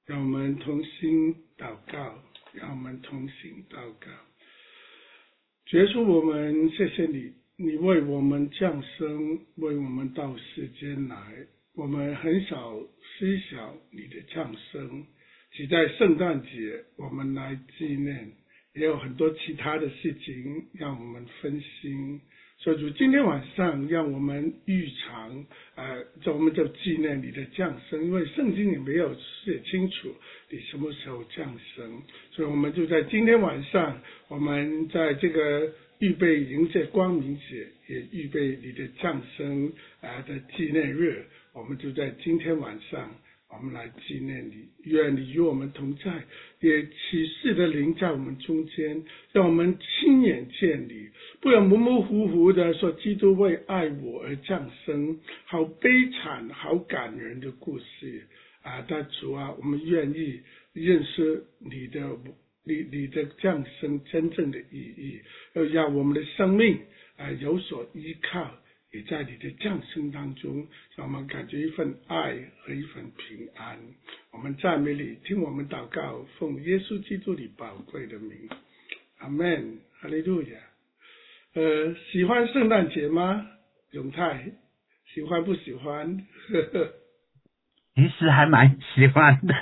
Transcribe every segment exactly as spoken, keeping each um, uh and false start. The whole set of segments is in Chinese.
让我们同心祷告，让我们同心祷告。主耶稣，我们谢谢你，你为我们降生，为我们到世间来。我们很少思想你的降生，只在圣诞节我们来纪念，也有很多其他的事情让我们分心。所以主今天晚上让我们预尝，呃，我们就纪念你的降生，因为圣经也没有写清楚你什么时候降生，所以我们就在今天晚上，我们在这个预备迎接光明节，也预备你的降生啊的纪念日，我们就在今天晚上。我们来纪念你，愿你与我们同在，也启示的灵在我们中间，让我们亲眼见你，不要模模糊糊的说基督为爱我而降生，好悲惨好感人的故事啊！但主啊，我们愿意认识你的你你的降生真正的意义，要让我们的生命啊有所依靠，也在你的降生当中，让我们感觉一份爱和一份平安。我们赞美你，听我们祷告，奉耶稣基督你宝贵的名，阿们，哈利路亚。呃，喜欢圣诞节吗？永泰，喜欢不喜欢？ 其实还蛮喜欢的。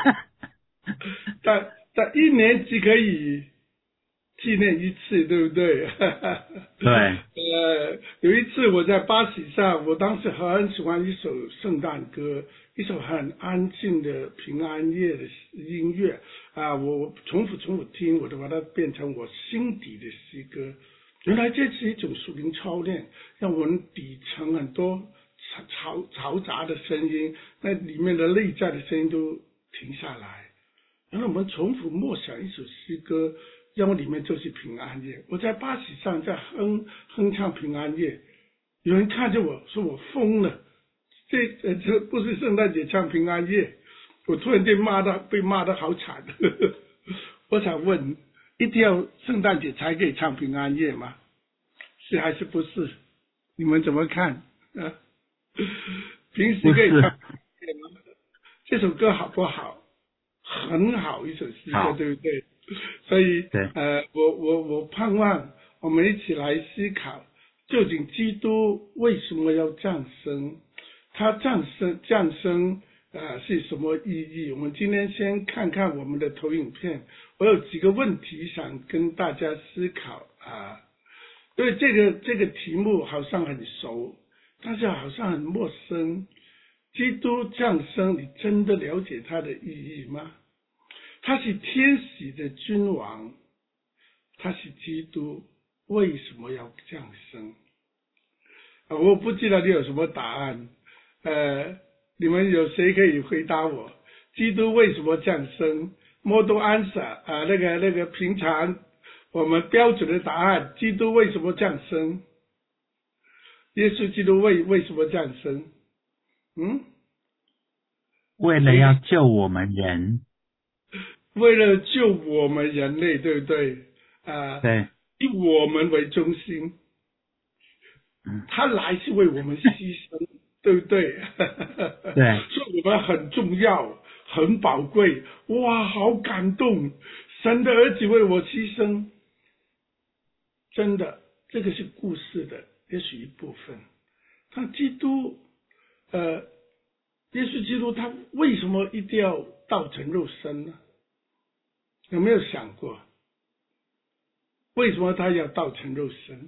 但但一年只可以纪念一次，对不对？ 对。 呃，有一次我在巴士上，我当时很喜欢一首圣诞歌，一首很安静的平安夜的音乐啊，我重复重复听，我就把它变成我心底的诗歌。原来这是一种属灵操练，让我们底层很多嘈嘈杂的声音，那里面的内在的声音都停下来。然后我们重复默想一首诗歌，让我里面就是平安夜。我在巴士上在哼哼唱平安夜，有人看着我说我疯了，这呃这不是圣诞节唱平安夜。我突然间骂他，被骂得好惨。呵呵，我想问，一定要圣诞节才可以唱平安夜吗？是还是不是？你们怎么看？啊，平时可以唱平安夜吗？这首歌好不好？很好一首诗歌，对不对？所以呃，我我我盼望我们一起来思考，究竟基督为什么要降生？他降生降生呃是什么意义？我们今天先看看我们的投影片，我有几个问题想跟大家思考啊，因为这个这个题目好像很熟，但是好像很陌生。基督降生，你真的了解他的意义吗？他是天使的君王，他是基督，为什么要降生？啊，我不知道你有什么答案，呃，你们有谁可以回答我？基督为什么降生 ？Model answer 啊，那个那个平常我们标准的答案，基督为什么降生？耶稣基督为为什么降生？嗯， 为了要救我们人， 为了救我们人类，对不对？啊， 对， 以我们为中心，他来是为我们牺牲，对不对？ 对， 所以我们很重要，很宝贵。哇，好感动！神的儿子为我牺牲，真的，这个是故事的，也许一部分。他基督。呃，耶稣基督他为什么一定要道成肉身呢？有没有想过，为什么他要道成肉身？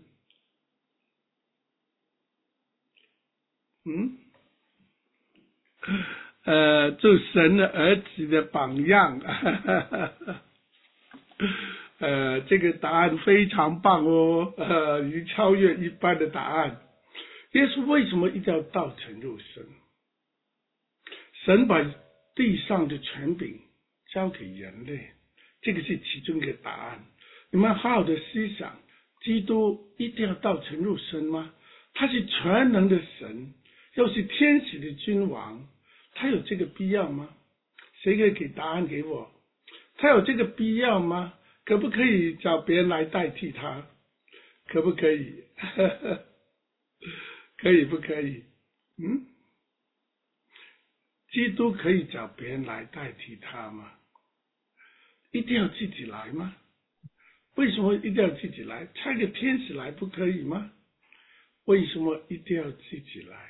嗯，呃，做神的儿子的榜样。呃，这个答案非常棒哦，呃，已经超越一般的答案。耶稣为什么一定要道成肉身？神把地上的权柄交给人类，这个是其中一个答案。你们好好的思想，基督一定要道成肉身吗？他是全能的神，又是天使的君王，他有这个必要吗？谁可以给答案给我？他有这个必要吗？可不可以找别人来代替他？可不可以？可以不可以？嗯？ 基督可以找别人来代替他吗？一定要自己来吗？为什么一定要自己来？差个天使来不可以吗？为什么一定要自己来？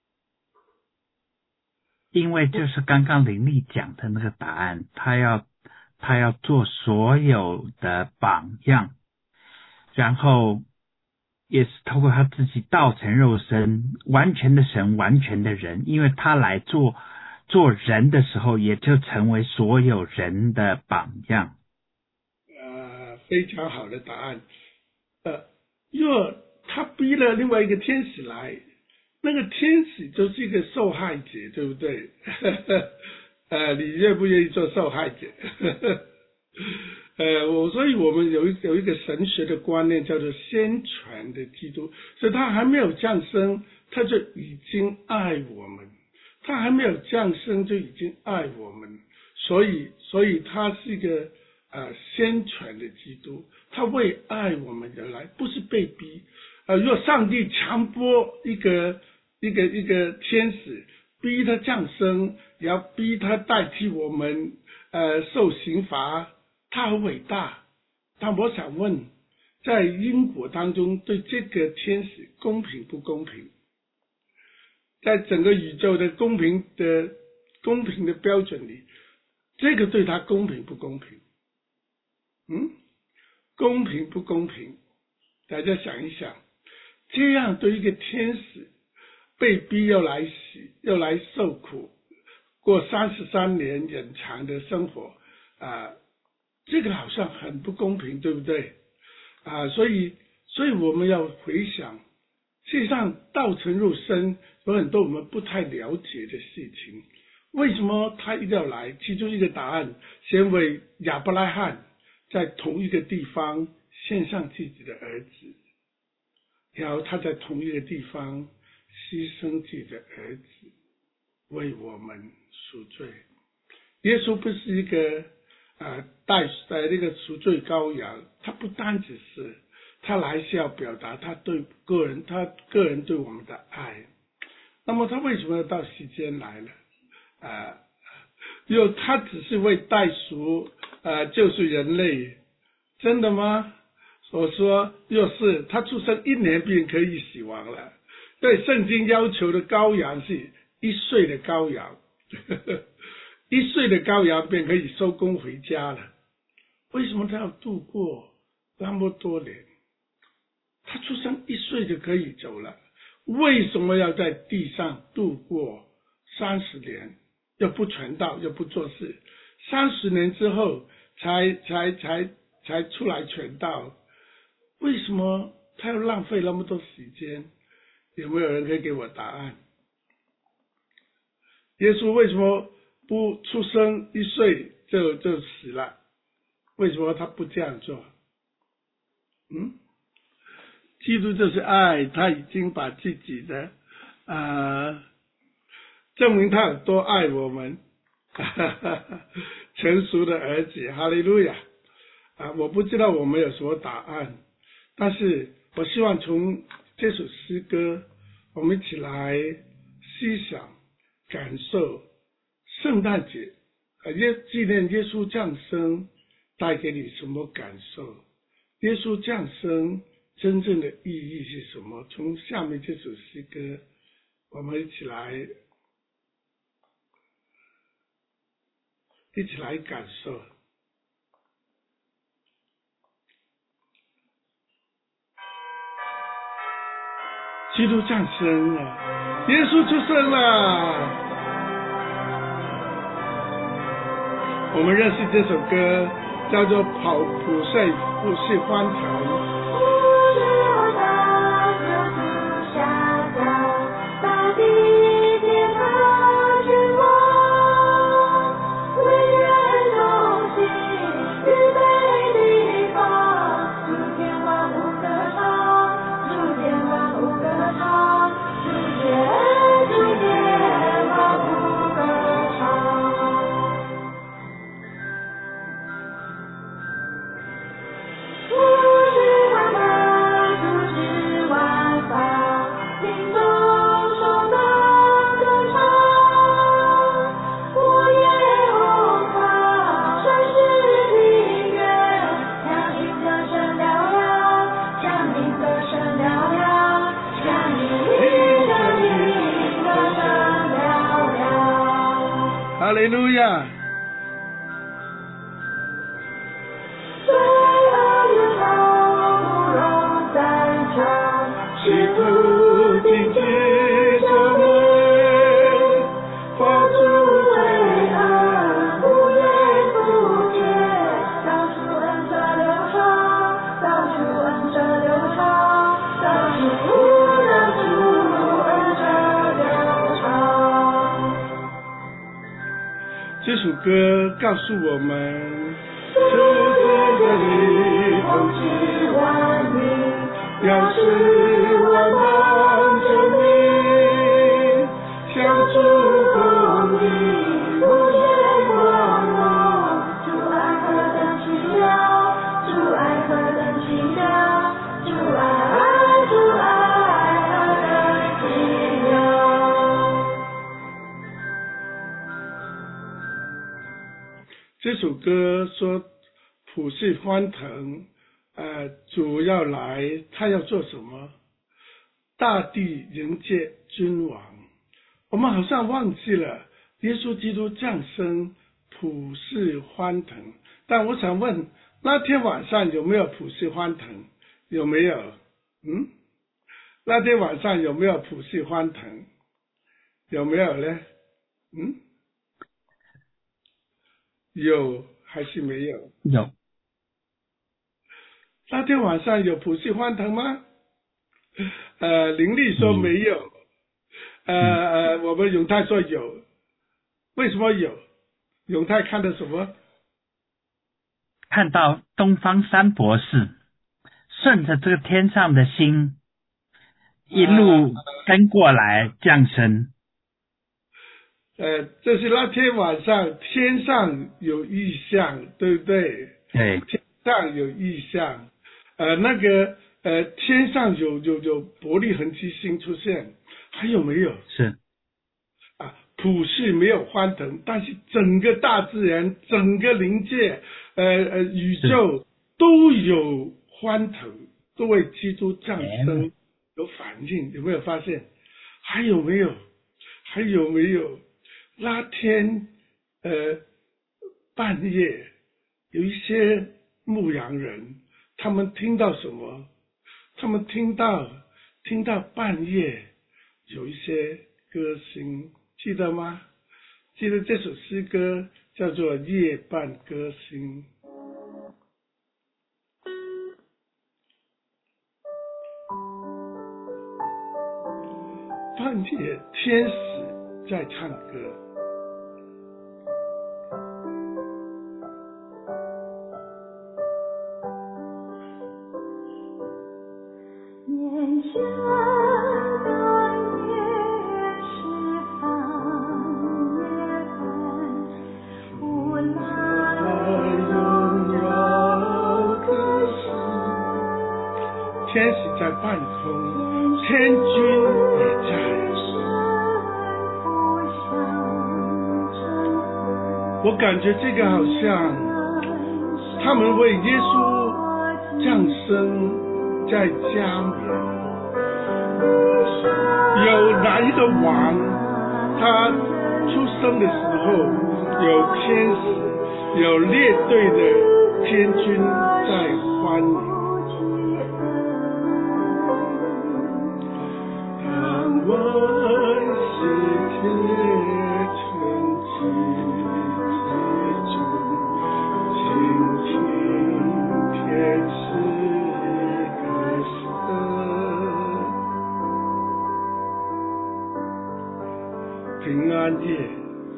因为就是刚刚林丽讲的那个答案，他要他要做所有的榜样，然后也是透过他自己道成肉身，完全的神，完全的人，因为他来做做人的时候，也就成为所有人的榜样。 呃，非常好的答案。呃，若他逼了另外一个天使来，那个天使就是一个受害者，对不对？呃，你愿不愿意做受害者？呃，我所以我们有一有一个神学的观念叫做先传的基督，所以他还没有降生，他就已经爱我们；他还没有降生就已经爱我们，所以所以他是一个呃先传的基督，他为爱我们而来，不是被逼。呃，若上帝强迫一个一个一个天使逼他降生，也要逼他代替我们呃受刑罚，他很伟大。但我想问，在因果当中对这个天使公平不公平？在整个宇宙的公平的公平的标准里，这个对他公平不公平？嗯，公平不公平？大家想一想，这样对一个天使被逼要来死，要来受苦，过三十三年很长的生活啊、呃，这个好像很不公平，对不对？啊、呃，所以，所以我们要回想，事实上道成肉身有很多我们不太了解的事情。为什么他一定要来？其中一个答案，先为亚伯拉罕在同一个地方献上自己的儿子，然后他在同一个地方牺牲自己的儿子，为我们赎罪。耶稣不是一个呃代呃那个赎罪羔羊，他不单只是他来是要表达他对个人他个人对我们的爱。那么他为什么要到世间来呢？啊，因为他只是为代赎呃救赎人类，真的吗？我说，若是他出生一年便可以死亡了，对圣经要求的羔羊是一岁的羔羊，呵呵，一岁的羔羊便可以收工回家了。为什么他要度过那么多年？他出生一岁就可以走了，为什么要在地上度过三十年？又不传道，又不做事，三十年之后才才才才出来传道，为什么他要浪费那么多时间？有没有人可以给我答案？耶稣为什么不出生一岁就就死了？为什么他不这样做？嗯，基督就是爱，他已经把自己的呃证明他有多爱我们，哈哈哈，成熟的儿子，哈利路亚啊！我不知道我们有什么答案，但是我希望从这首诗歌，我们一起来思想、感受圣诞节啊，耶纪念耶稣降生带给你什么感受？耶稣降生真正的意义是什么？从下面这首诗歌，我们一起来。一起来感受。基督降生了，耶稣出生了。我们认识这首歌，叫做《跑普世普世欢腾》。 我是哈利路亚。企图禁止我们发出罪恶，不言不觉，到处恩泽流淌，到处恩泽流淌，到处到处恩泽流淌。这首歌告诉我们，出自这里统治万民。要是我们证明，相助共赢，不言光荣，主爱何等奇妙，主爱何等奇妙，主爱主爱何等奇妙。这首歌说普世欢腾。呃，主要来，他要做什么？大地迎接君王。我们好像忘记了耶稣基督降生，普世欢腾。但我想问，那天晚上有没有普世欢腾？有没有？嗯？那天晚上有没有普世欢腾？有没有呢？嗯？有还是没有？ 有。 那天晚上有普世欢腾吗？呃，林丽说没有，嗯、呃呃，我们永泰说有，为什么有？永泰看到什么？ 看到东方三博士顺着这个天上的星一路跟过来降生。 呃，这是那天晚上天上有异象，对不对？ 对， 天上有异象。呃，那个呃，天上有有有伯利恒之星出现，还有没有？ 是啊，普世没有欢腾，但是整个大自然、整个灵界、呃呃宇宙都有欢腾，都为基督降生有反应，有没有发现？还有没有？还有没有？那天呃半夜有一些牧羊人。他们听到什么？他们听到听到半夜有一些歌声，记得吗？记得这首诗歌叫做《夜半歌声》。半夜天使在唱歌。天使在半空，天君也在。我感觉这个好像他们为耶稣降生在加冕。有哪一个王，他出生的时候有天使，有列队的天君在欢迎。万世皆成其其中，倾听天使歌声。平安夜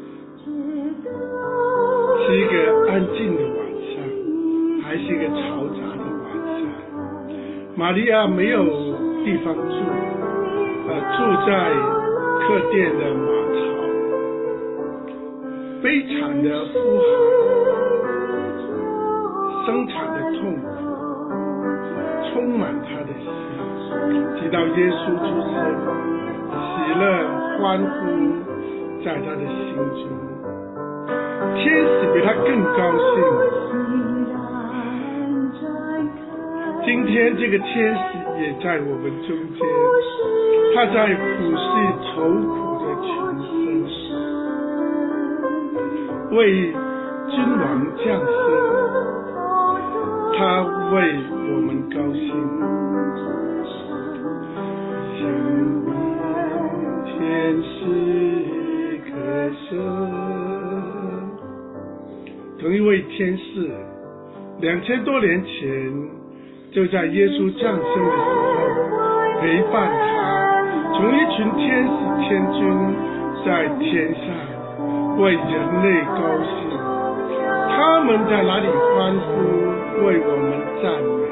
是一个安静的晚上，还是一个嘈杂的晚上？玛利亚没有地方住。呃，住在客店的马槽，悲惨的呼喊，生产的痛苦，充满他的心。直到耶稣出生，喜乐欢呼在他的心中，天使比他更高兴。今天这个天使也在我们中间。他在普世愁苦的群生， 为君王降生，他为我们高兴。天使可声，同一位天使，两千多年前就在耶稣降生的时候陪伴他，从一群天使天军在天上为人类高兴。他们在哪里欢呼，为我们赞美。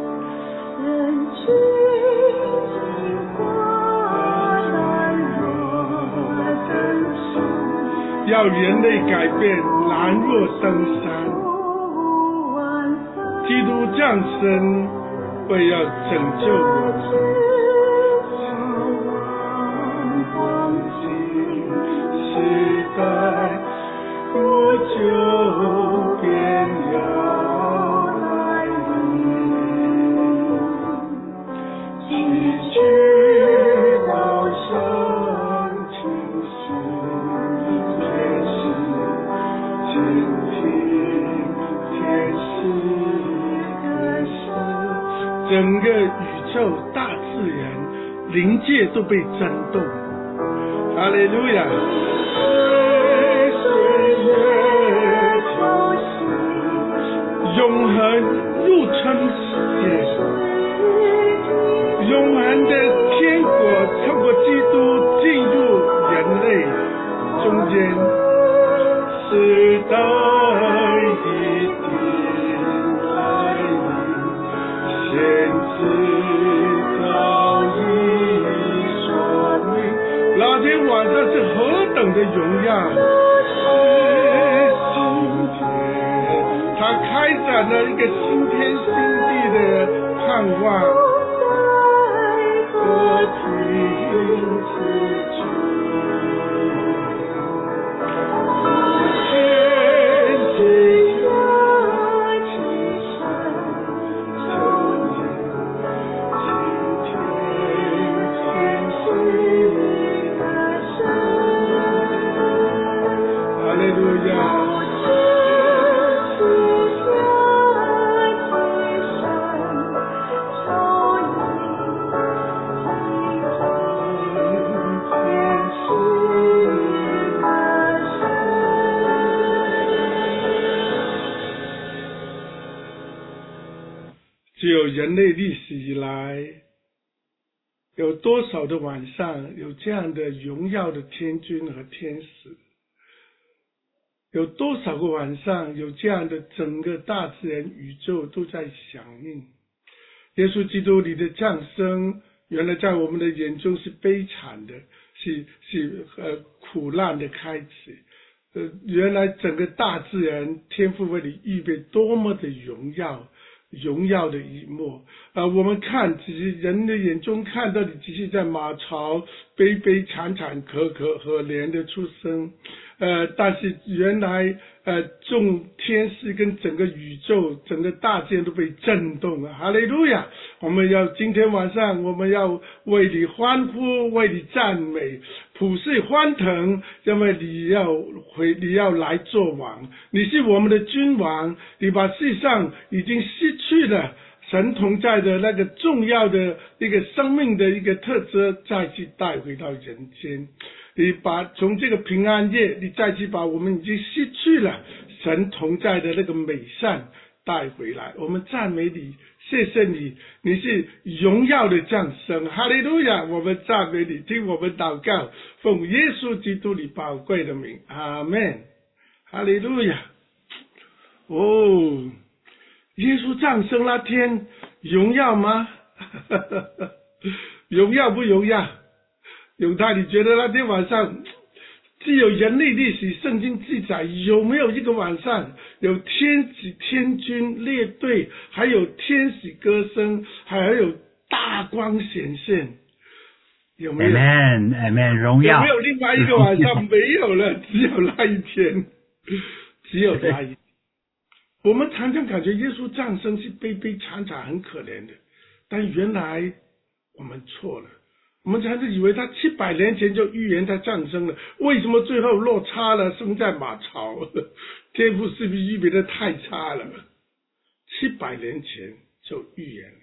要人类改变兰若登山，基督降生为要拯救我们。时代我就便要来临，祈求到上清醒，天使倾听，天使歌声，整个宇宙大自然灵界都被震动。哈利路亚！永恒入春世界，永恒的天国透过基督进入人类中间，时代一定来临，先知早已说明，那天晚上是何等的荣耀！他开展了一个新天新地的盼望，和平之主，天地和其神，求你今天天使歌声，哈利路亚。只有人类历史以来，有多少的晚上有这样的荣耀的天君和天使？有多少个晚上有这样的整个大自然宇宙都在响应？耶稣基督你的降生，原来在我们的眼中是悲惨的，是是呃苦难的开始。呃，原来整个大自然天父为你预备多么的荣耀。荣耀的一幕啊、呃！我们看，只是人的眼中看到你只是在马槽悲悲惨惨可可可怜的出生，呃，但是原来呃众天使跟整个宇宙整个大自然都被震动了，哈利路亚！我们要今天晚上我们要为你欢呼，为你赞美，普世欢腾，因为你要回你要来做王，你是我们的君王，你把世上已经失去了神同在的那个重要的一个生命的一个特质再去带回到人间，你把从这个平安夜你再去把我们已经失去了神同在的那个美善带回来。我们赞美你，谢谢你，你是荣耀的降生，哈利路亚！我们赞美你，听我们祷告，奉耶稣基督你宝贵的名，阿们，哈利路亚！哦，耶稣降生那天荣耀吗？荣耀不荣耀？永泰，你觉得那天晚上只有人类历史圣经记载，有没有一个晚上有天使天军列队，还有天使歌声，还有大光显现？有没有 ？Amen Amen 荣耀。 有没有另外一个晚上？没有了，只有那一天，只有那一天。我们常常感觉耶稣降生是悲悲惨惨很可怜的，但原来我们错了。 我们常常以为他七百年前就预言他降生了，为什么最后落差了，生在马槽？天父是不是预备的太差了？七百年前就预言了，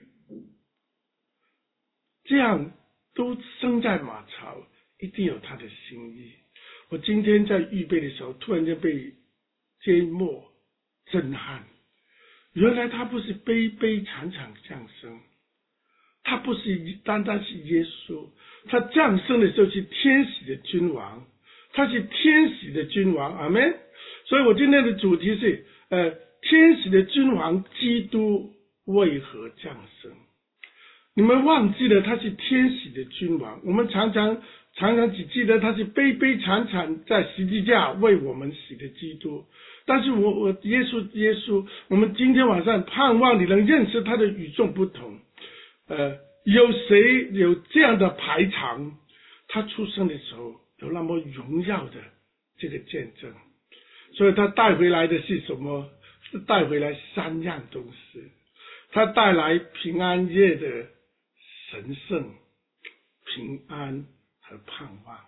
这样都生在马槽，一定有他的心意。我今天在预备的时候，突然间被缄默震撼，原来他不是悲悲惨惨降生，他不是单单是耶稣，他降生的时候是天使的君王，他是天使的君王，阿们。所以我今天的主题是呃，天使的君王基督为何降生？你们忘记了他是天使的君王，我们常常常常只记得他是悲悲惨惨在十字架为我们死的基督。但是我我耶稣耶稣，我们今天晚上盼望你能认识他的与众不同。呃，有谁有这样的排场？他出生的时候有那么荣耀的这个见证，所以他带回来的是什么？是带回来三样东西。他带来平安夜的神圣、平安和盼望。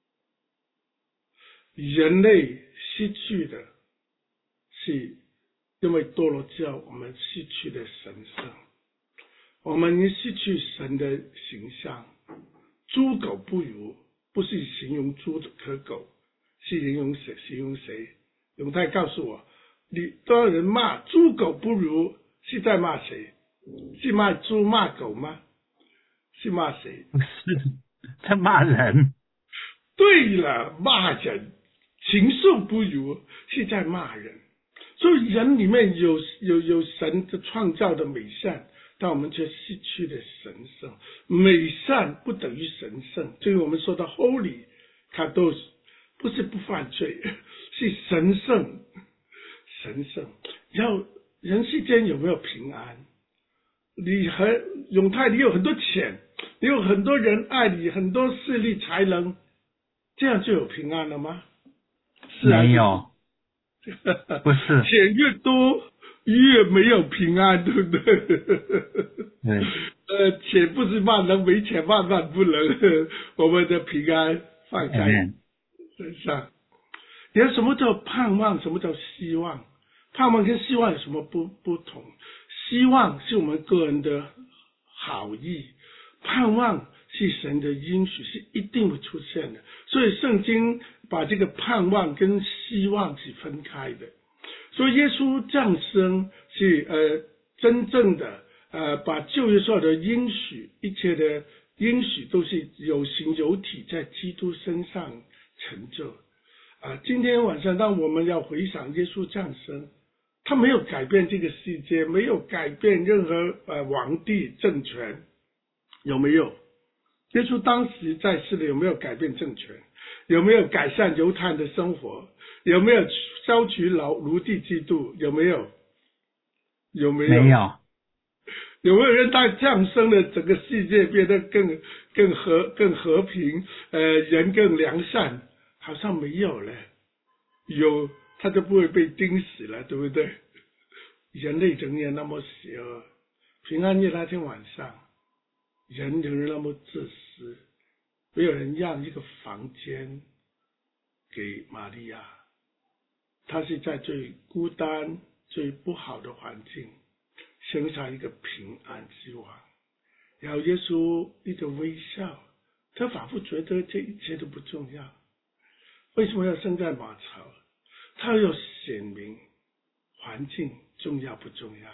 人类失去的是因为堕落之后，我们失去了神圣，我们已失去神的形象。猪狗不如，不是形容猪和狗，是形容谁？形容谁？永泰告诉我，你多少人骂猪狗不如，是在骂谁？是骂猪骂狗吗？是骂谁？ 不是，在骂人。 对了，骂人。禽兽不如，是在骂人。所以人里面有有有神的创造的美善，但我们却失去了神圣。美善不等于神圣，所以我们说的 holy， 它都不是不犯罪，是神圣。神圣。要人世间有没有平安？你和永泰，你有很多钱，你有很多人爱你，很多势力才能，这样就有平安了吗？是啊， 没有，不是。 钱越多越没有平安，对不对？ 对。 呃，钱不是万能，没钱万万不能。我们的平安放在身上。你看什么叫盼望？什么叫希望？盼望跟希望有什么不不同？希望是我们个人的好意，盼望是神的应许，是一定会出现的。所以圣经把这个盼望跟希望是分开的。所以耶稣降生是呃真正的呃把旧约所有的应许，一切的应许都是有形有体在基督身上成就。啊、呃，今天晚上当我们要回想耶稣降生，他没有改变这个世界，没有改变任何呃皇帝政权，有没有？耶稣当时在世的有没有改变政权？有没有改善犹太人的生活？有没有消除劳奴隶制度？有没有？有没有？ 没有。 有没有人他降生了，整个世界变得更更和更和平，呃，人更良善？好像没有了。有他就不会被钉死了，对不对？人类仍然那么邪恶。平安夜那天晚上，人仍然那么自私，没有人让一个房间给玛利亚，她是在最孤单、最不好的环境，生下一个平安之王。然后耶稣一个微笑，他仿佛觉得这一切都不重要。为什么要生在马槽？他要显明环境重要不重要？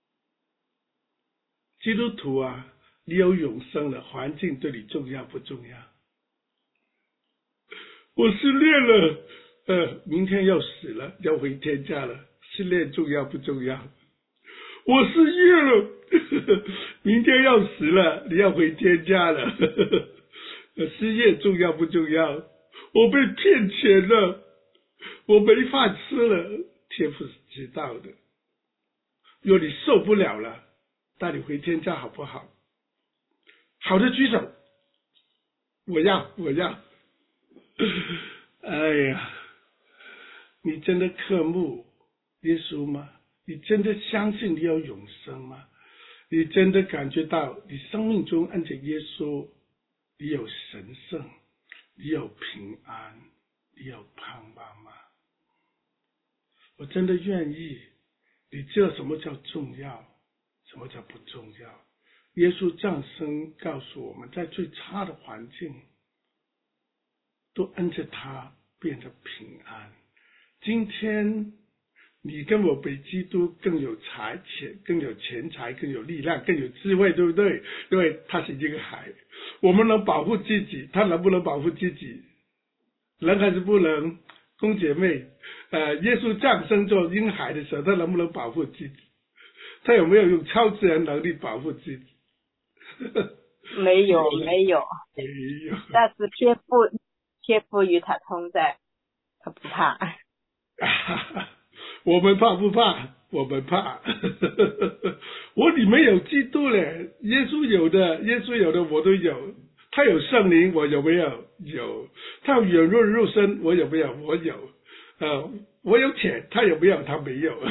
基督徒啊，你有永生了，环境对你重要不重要？我失恋了，呃，明天要死了，要回天家了，失恋重要不重要？我失业了，呵呵，明天要死了，你要回天家了，呵呵，失业重要不重要？我被骗钱了，我没饭吃了，天父是知道的。若你受不了了，带你回天家好不好？好的举手，我要，我要。哎呀，你真的渴慕耶稣吗？你真的相信你有永生吗？你真的感觉到你生命中按着耶稣， 你有神圣，你有平安，你有盼望吗？我真的愿意，你知道什么叫重要，什么叫不重要。耶稣降生告诉我们，在最差的环境都按着他变得平安。今天你跟我比基督更有财钱，更有钱财，更有力量，更有智慧，对不对？因为他是一个海，我们能保护自己，他能不能保护自己？能还是不能？公姐妹，呃，耶稣降生做婴孩的时候，他能不能保护自己？他有没有用超自然能力保护自己？ 没有，没有， 没有。 但是天父天父与他同在，他不怕。 我们怕不怕？我们怕。我里面有基督嘞，耶稣有的，耶稣有的我都有。他有圣灵，我有没有？有。他有软弱肉身，我有没有？我有。呃，我有钱，他有没有？他没有。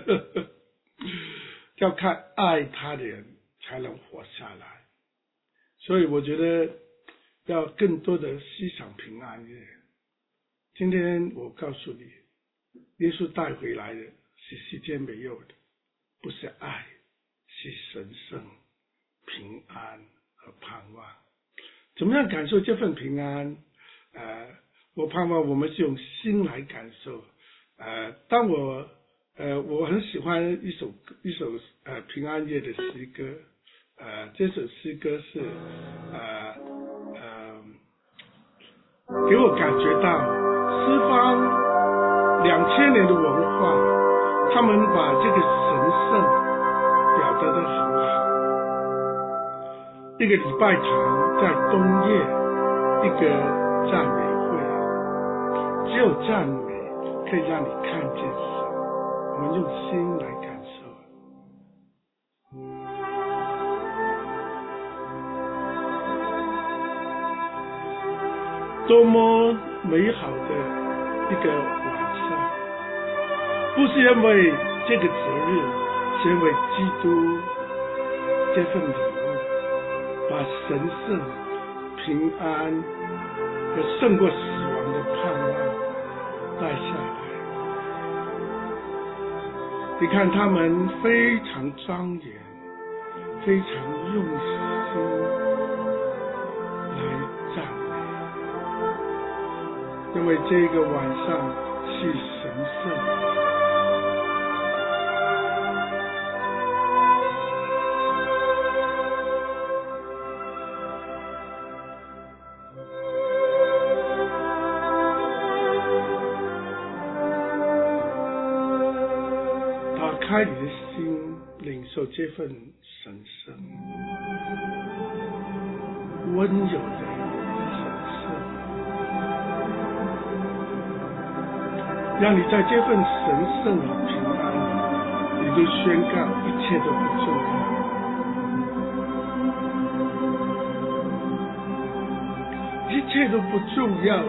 要看爱他的人才能活下来。所以我觉得要更多的思想平安夜。今天我告诉你，耶稣带回来的是世间没有的，不是爱，是神圣、平安和盼望。怎么样感受这份平安？呃，我盼望我们是用心来感受。呃，当我呃我很喜欢一首一首呃平安夜的诗歌，呃，这首诗歌是呃呃给我感觉到西方两千年的文化，他们把这个神圣表达得很好。一个礼拜堂在冬夜，一个赞美会，只有赞美可以让你看见神。我们用心来感受。多么美好的一个晚上！不是因为这个节日，是因为基督这份礼物，把神圣、平安和胜过死亡的盼望带下来。你看他们非常庄严，非常用心来赞美，因为这个晚上是神圣。打开你的心，领受这份神圣、温柔的神圣，让你在这份神圣和平安里，你就宣告一切都不重要，一切都不重要。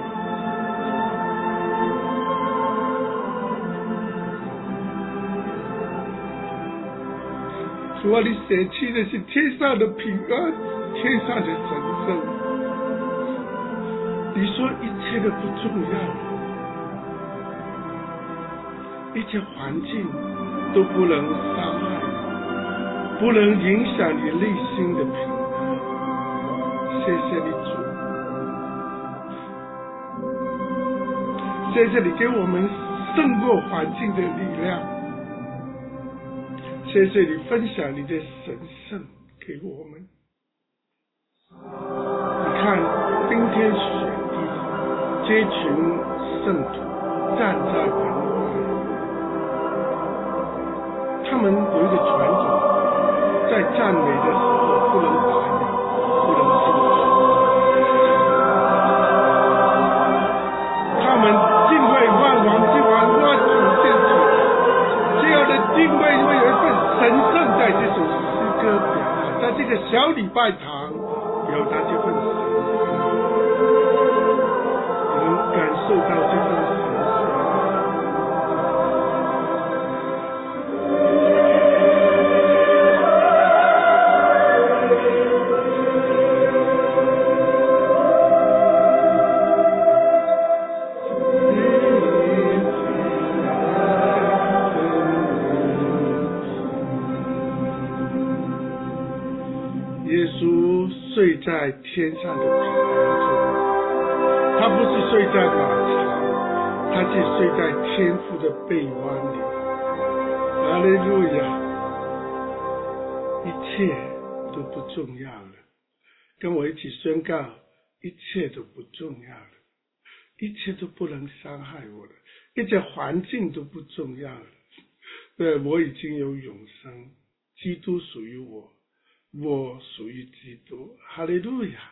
主啊，你舍弃的是天上的平安，天上的神圣。你说一切都不重要，一切环境都不能伤害，不能影响你内心的平安。谢谢你，主，谢谢你给我们胜过环境的力量。谢谢你分享你的神圣给我们。你看冰天雪地，这群圣徒站在门外，他们有一个传统，在赞美的时候不能打扰，不能进去。他们敬畏万王之王，万主之主，这样的敬畏会有一份神圣在这首诗歌表达，在这个小礼拜堂表达这份神圣，能感受到这份神圣。 在天上的平安中，他不是睡在马槽，他是睡在天父的臂弯里。哈利路亚！一切都不重要了，跟我一起宣告，一切都不重要了，一切都不能伤害我了，一切环境都不重要了。对，我已经有永生，基督属于我，我属于基督。哈利路亚！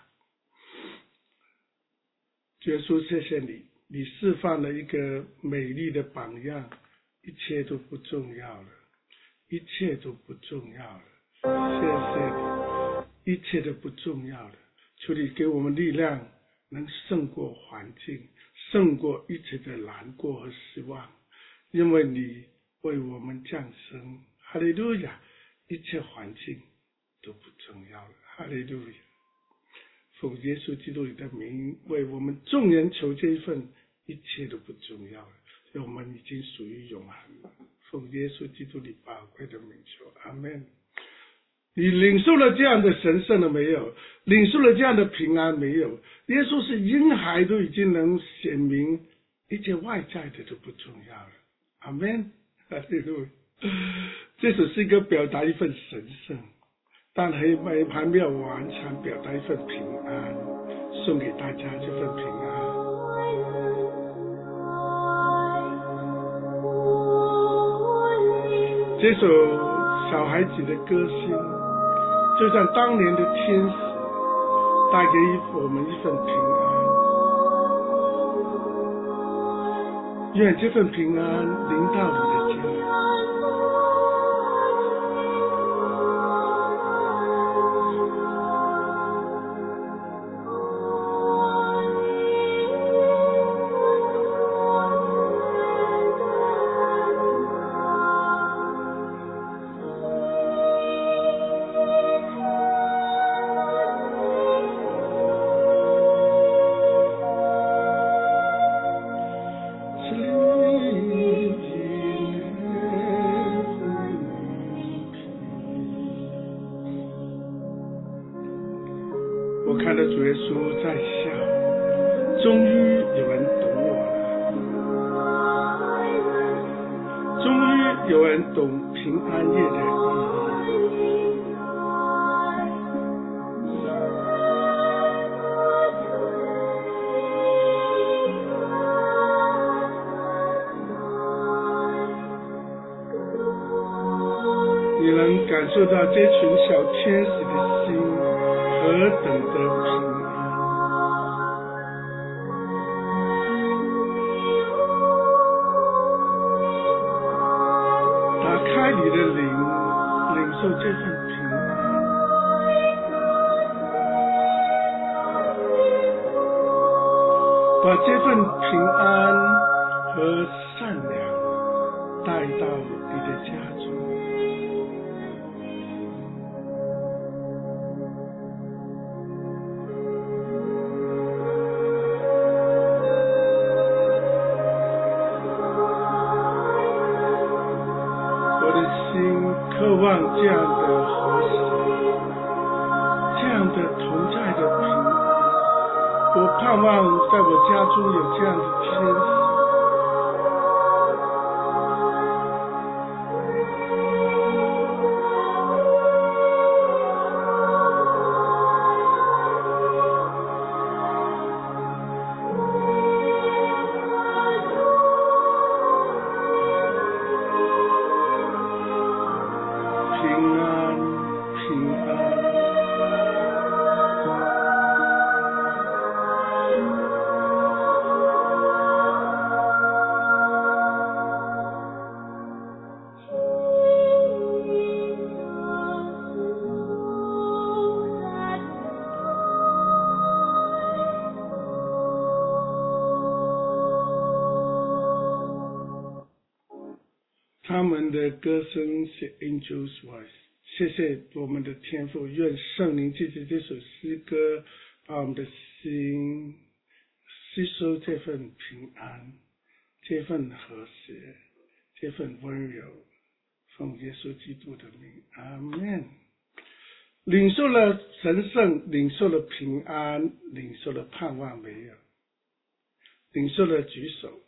耶稣，谢谢你，你释放了一个美丽的榜样，一切都不重要了，一切都不重要了。谢谢你，一切都不重要了。求你给我们力量，能胜过环境，胜过一切的难过和失望，因为你为我们降生。哈利路亚！一切环境都不重要了。哈利路亚！奉耶稣基督的名，为我们众人求这一份，一切都不重要了，因为我们已经属于永恒了。奉耶稣基督你宝贵的名求，阿们。你领受了这样的神圣了没有？领受了这样的平安没有？耶稣是婴孩都已经能显明，一切外在的都不重要了。阿们。哈利路亚！这只是一个表达一份神圣，但还还没有完全表达一份平安，送给大家这份平安。这首小孩子的歌声，就像当年的天使，带给我们一份平安。愿这份平安临到你的家。我看到主耶稣在笑，终于有人懂我了，终于有人懂平安夜的意义。你能感受到这群小天使的心何等的平安。打开你的灵，领受这份平安，把这份平安和善良带到你的家中。渴望这样的和谐，这样的同在的平安。我盼望在我家中有这样的天使。他们的歌声是 Angel's Voice。谢谢我们的天父，愿圣灵借着这首诗歌，把我们的心吸收这份平安，这份和谐，这份温柔。奉耶稣基督的名，阿们。 领受了神圣，领受了平安，领受了盼望没有？领受了举手。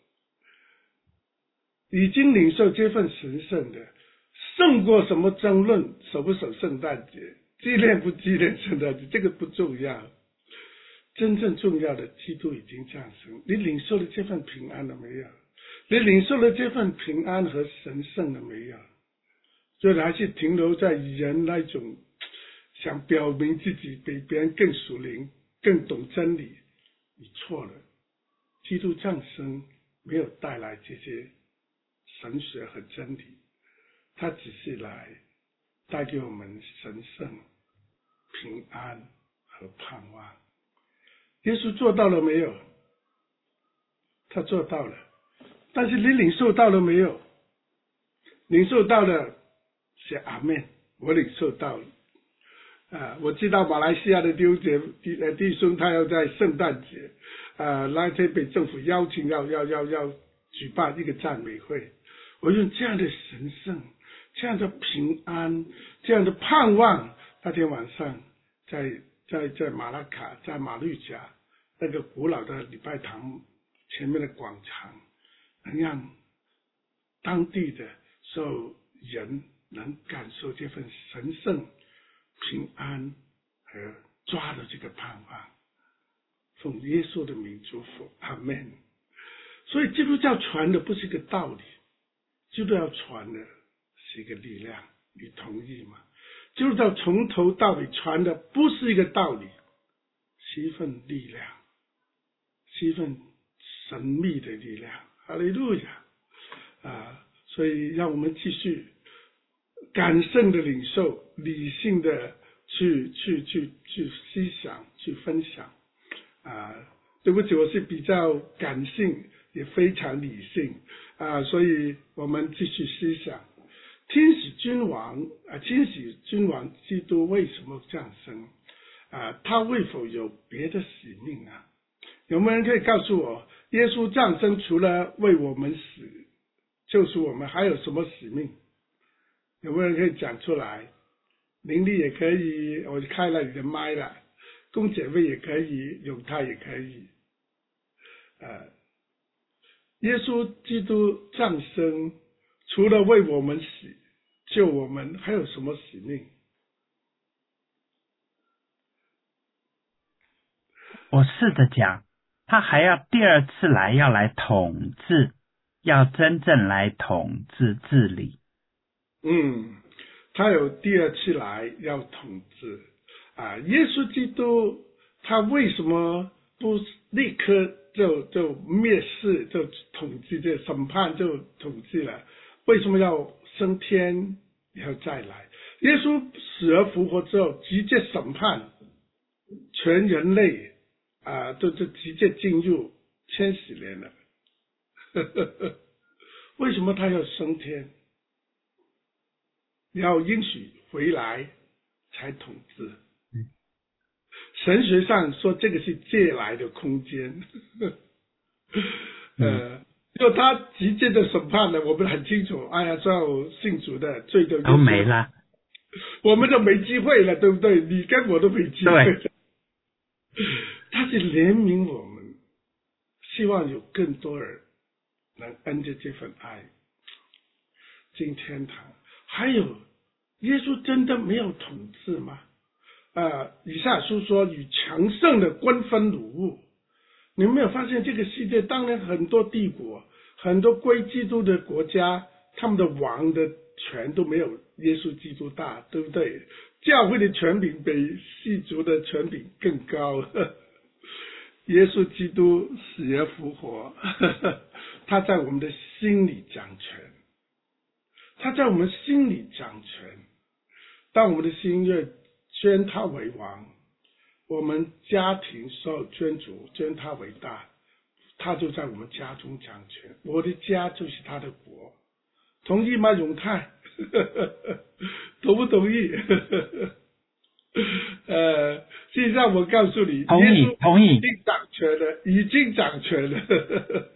已经领受这份神圣的，胜过什么争论，守不守圣诞节，纪念不纪念圣诞节，这个不重要。真正重要的，基督已经降生，你领受了这份平安了没有？你领受了这份平安和神圣了没有？所以还是停留在人那种想表明自己比别人更属灵，更懂真理，你错了。基督降生没有带来这些神学和真理，他只是来带给我们神圣、平安和盼望。耶稣做到了没有？他做到了。但是你领受到了没有？领受到了，写阿们，我领受到了。啊，我知道马来西亚的弟兄姐弟呃弟兄，他要在圣诞节，啊，来台北政府邀请要要要要举办一个赞美会。我用这样的神圣、这样的平安、这样的盼望，那天晚上在在在马拉卡，在马六甲那个古老的礼拜堂前面的广场，能让当地的所有人能感受这份神圣、平安和抓的这个盼望。奉耶稣的名祝福，阿们。所以基督教传的不是一个道理，基督教传的是一个力量，你同意吗？基督教从头到尾传的不是一个道理，是一份力量，是一份神秘的力量。哈利路亚啊！所以让我们继续感性的领受，理性的去去去去思想，去分享啊！对不起，我是比较感性，也非常理性啊，所以我们继续思想。天使君王啊，天使君王基督为什么降生啊？他为否有别的使命啊？有没有人可以告诉我，耶稣降生除了为我们死，救赎我们，还有什么使命？有没有人可以讲出来？林丽也可以，我开了你的麦了。龚姐妹也可以，永泰也可以。呃，耶稣基督降生，除了为我们死、救我们，还有什么使命？ 我试着讲，他还要第二次来，要来统治，要真正来统治治理。 嗯，他有第二次来要统治啊！耶稣基督他为什么不立刻就就灭世，就统治，就审判，就统治了？为什么要升天，要再来？耶稣死而复活之后，直接审判全人类啊，就就直接进入千禧年了。为什么他要升天？要应许回来才统治。神学上说这个是借来的空间。呃，就他直接的审判了，我们很清楚。哎呀，照信主的罪都都没了， 我们都没机会了，对不对？你跟我都没机会了。他是怜悯我们，希望有更多人能按着这份爱进天堂。还有，耶稣真的没有统治吗？呃，以赛亚书说与强盛的均分掳物。你们没有发现这个世界，当然很多帝国，很多归基督的国家，他们的王的权都没有耶稣基督大，对不对？教会的权柄比世俗的权柄更高。耶稣基督死而复活，他在我们的心里掌权，他在我们心里掌权。当我们的心愿宣他为王，我们家庭所有捐主捐他为大，他就在我们家中掌权。我的家就是他的国，同意吗？永泰同不同意？呃，事实上我告诉你， 同意，同意， 已经掌权了，已经掌权了。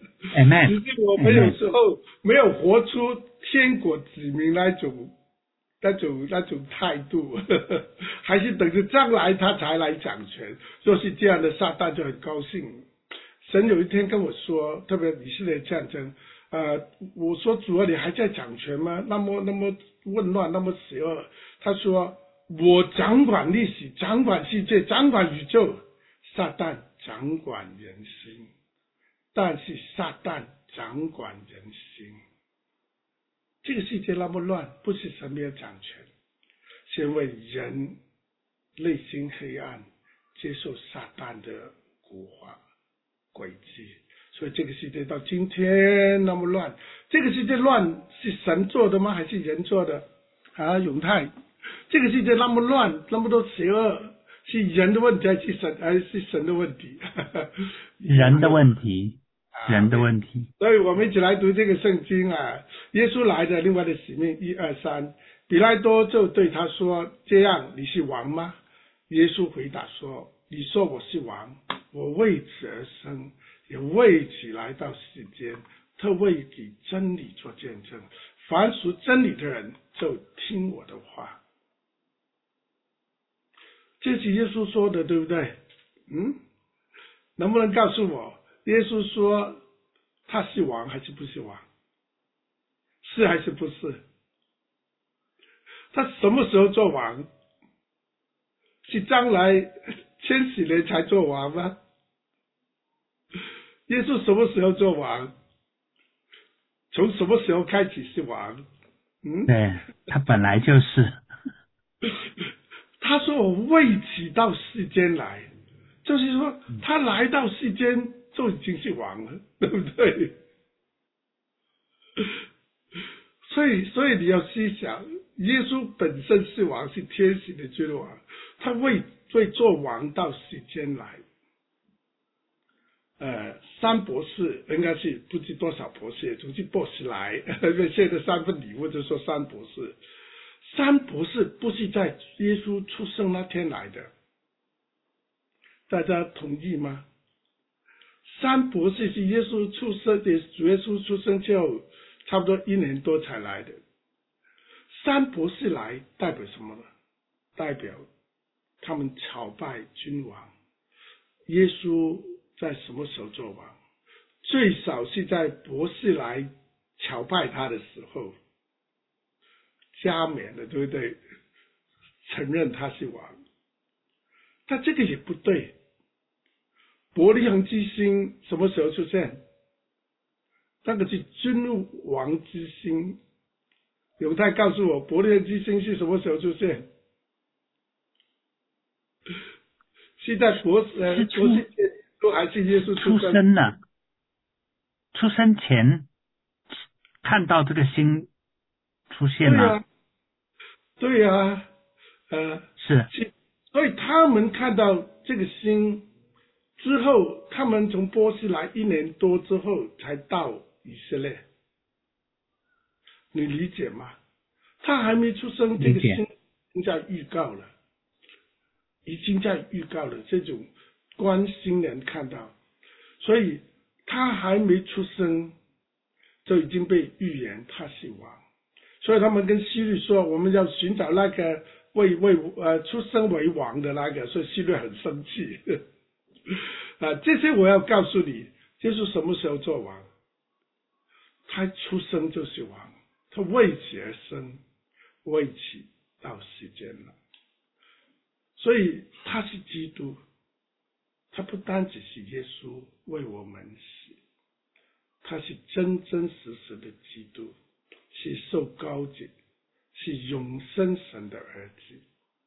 Amen。 只是我们有时候没有活出天国子民那种那种那种态度，呵呵，还是等着将来他才来掌权。若是这样的，撒旦就很高兴。神有一天跟我说，特别以色列战争，呃，我说主啊，你还在掌权吗？那么那么混乱，那么邪恶。他说，我掌管历史，掌管世界，掌管宇宙，撒旦掌管人心。但是撒旦掌管人心。这个世界那么乱，不是神没有掌权，是因为人内心黑暗，接受撒旦的蛊惑诡计，所以这个世界到今天那么乱。这个世界乱是神做的吗？还是人做的啊？永泰，这个世界那么乱，那么多邪恶，是人的问题还是神还是神的问题？ 人的问题，人的问题。 所以我们一起来读这个圣经啊，耶稣来的另外的使命，一二三。比拉多就对他说：“这样你是王吗？”耶稣回答说：“你说我是王，我为此而生，也为此来到世间，特为给真理做见证。凡属真理的人，就听我的话。”这是耶稣说的，对不对？嗯，能不能告诉我，耶稣说他是王还是不是王？是还是不是？他什么时候做王？是将来千禧年才做王吗？耶稣什么时候做王？从什么时候开始是王？嗯， 对，他本来就是。 他说我为此到世间来，就是说他来到世间就已经是王了，对不对？所以，所以你要思想，耶稣本身是王，是天使的君王，他为为做王到世间来。呃，三博士应该是不知多少博士，总之博士来，因为现在三份礼物就说三博士。三博士不是在耶稣出生那天来的，大家同意吗？三博士是耶稣出生的，主耶稣出生之后差不多一年多才来的。三博士来代表什么呢？代表他们朝拜君王。耶稣在什么时候做王？最少是在博士来朝拜他的时候加冕了，对不对？承认他是王。但这个也不对。伯利恒之星什么时候出现？那个是君王之星。永泰告诉我，伯利恒之星是什么时候出现？是在博呃博士都还是耶稣出生？ 出生了，出生前看到这个星出现了。 对呀、啊，呃， 是， 是，所以他们看到这个星之后，他们从波斯来一年多之后才到以色列，你理解吗？他还没出生，这个星已经在预告了，已经在预告了这种观星人看到，所以他还没出生就已经被预言他是王。所以他们跟希律说，我们要寻找那个为为呃出生为王的那个，所以希律很生气。啊，这些我要告诉你，就是什么时候做王？他出生就是王，他为此而生，为此到世间了。所以他是基督，他不单只是耶稣为我们死，他是真真实实的基督。是受膏者，是永生神的儿子。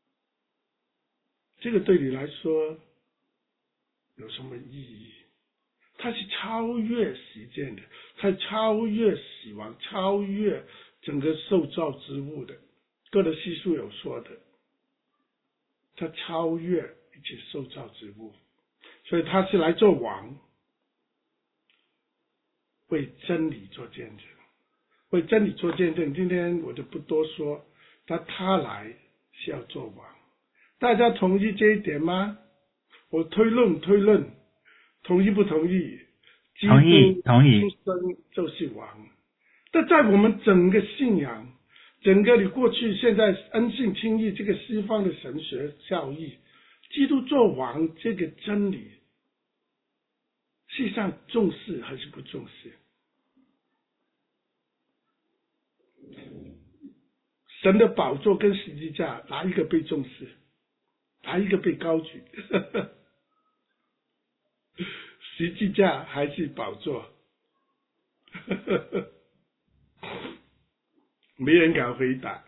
这个对你来说有什么意义？它是超越时间的，它超越死亡，超越整个受造之物的。哥罗西书有说的，它超越一切受造之物，所以他是来做王，为真理做见证。为真理做见证，今天我就不多说，但他来是要做王，大家同意这一点吗？我推论推论，同意不同意？ 同意，同意。 出生就是王，但在我们整个信仰， 整个的过去、现在恩信亲义这个西方的神学教义，基督做王这个真理，实际上重视还是不重视？神的宝座跟十字架，哪一个被重视？哪一个被高举？十字架还是宝座？没人敢回答。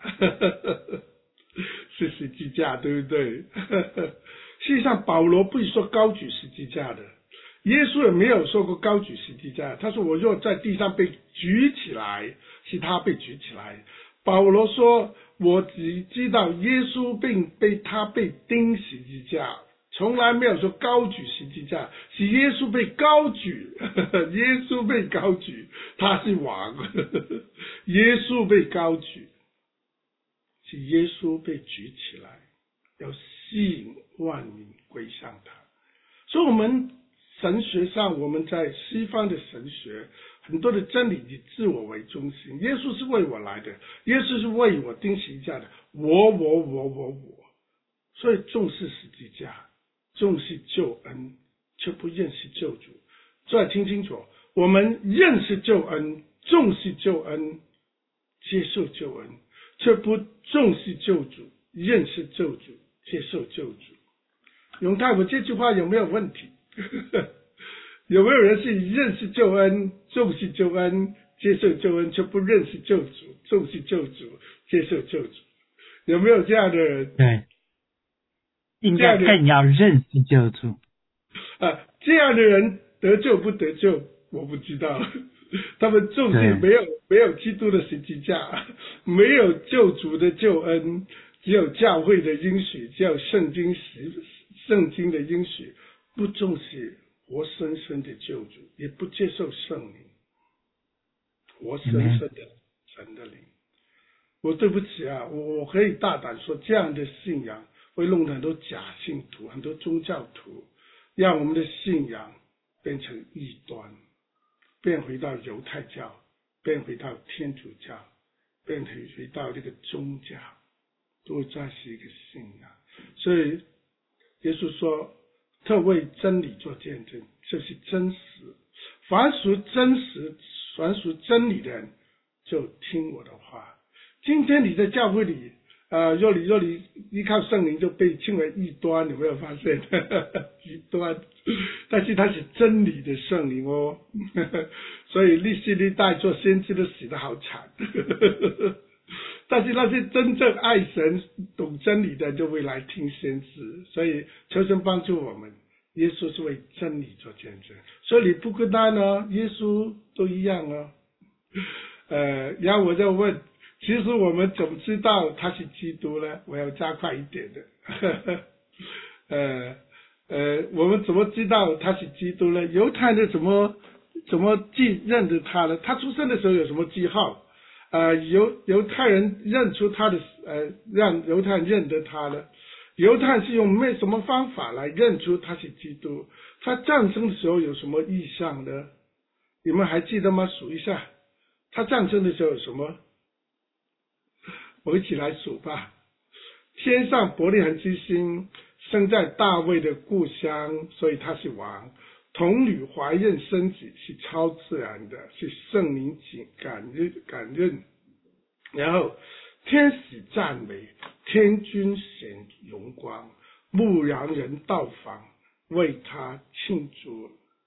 是十字架，对不对？实际上保罗不是说高举十字架的，耶稣也没有说过高举十字架，他说我若在地上被举起来，是他被举起来。保罗说我只知道耶稣并被他被钉十字架，从来没有说高举十字架，是耶稣被高举。耶稣被高举，他是王。耶稣被高举，是耶稣被举起来，要吸引万民归向他。所以我们神学上，我们在西方的神学很多的真理以自我为中心，耶稣是为我来的，耶稣是为我钉十字架的，我我我我我，所以重视十字架，重视救恩，却不认识救主。所以听清楚，我们认识救恩，重视救恩，接受救恩，却不重视救主，认识救主，接受救主。永泰，我这句话有没有问题？有没有人是认识救恩，重视救恩，接受救恩，却不认识救主，重视救主，接受救主？有没有这样的人？ 对，应该更要认识救主。 啊，这样的人得救不得救，我不知道。他们重视没有没有基督的十字架，没有救主的救恩，只有教会的应许，只有圣经圣经的应许，不重视活生生的救主，也不接受圣灵，活生生的神的灵。我对不起啊，我我可以大胆说，这样的信仰会弄得很多假信徒，很多宗教徒，让我们的信仰变成异端，变回到犹太教，变回到天主教，变回到这个宗教，都再是一个信仰。所以耶稣说，特为真理做见证，这是真实。凡属真实、凡属真理的人，就听我的话。今天你在教会里，呃，若你若你依靠圣灵，就被称为异端，有没有发现？异端，但是它是真理的圣灵哦。所以历世历代做先知都死得好惨。但是那些真正爱神、懂真理的，就会来听先知。所以求神帮助我们，耶稣是为真理做见证，所以你不孤单哦，耶稣都一样哦。呃，然后我就问，其实我们怎么知道他是基督呢？我要加快一点的。呃呃，我们怎么知道他是基督呢？犹太人怎么怎么记认得他呢？他出生的时候有什么记号？呃，犹犹太人认出他的，呃，让犹太人认得他呢？犹太是用没什么方法来认出他是基督？他降生的时候有什么异象呢？你们还记得吗？数一下，他降生的时候有什么？我一起来数吧。天上伯利恒之星，生在大卫的故乡，所以他是王。童女怀孕生子是超自然的，是圣灵感应感应。然后天使赞美，天君显荣光，牧羊人到访，为他庆祝。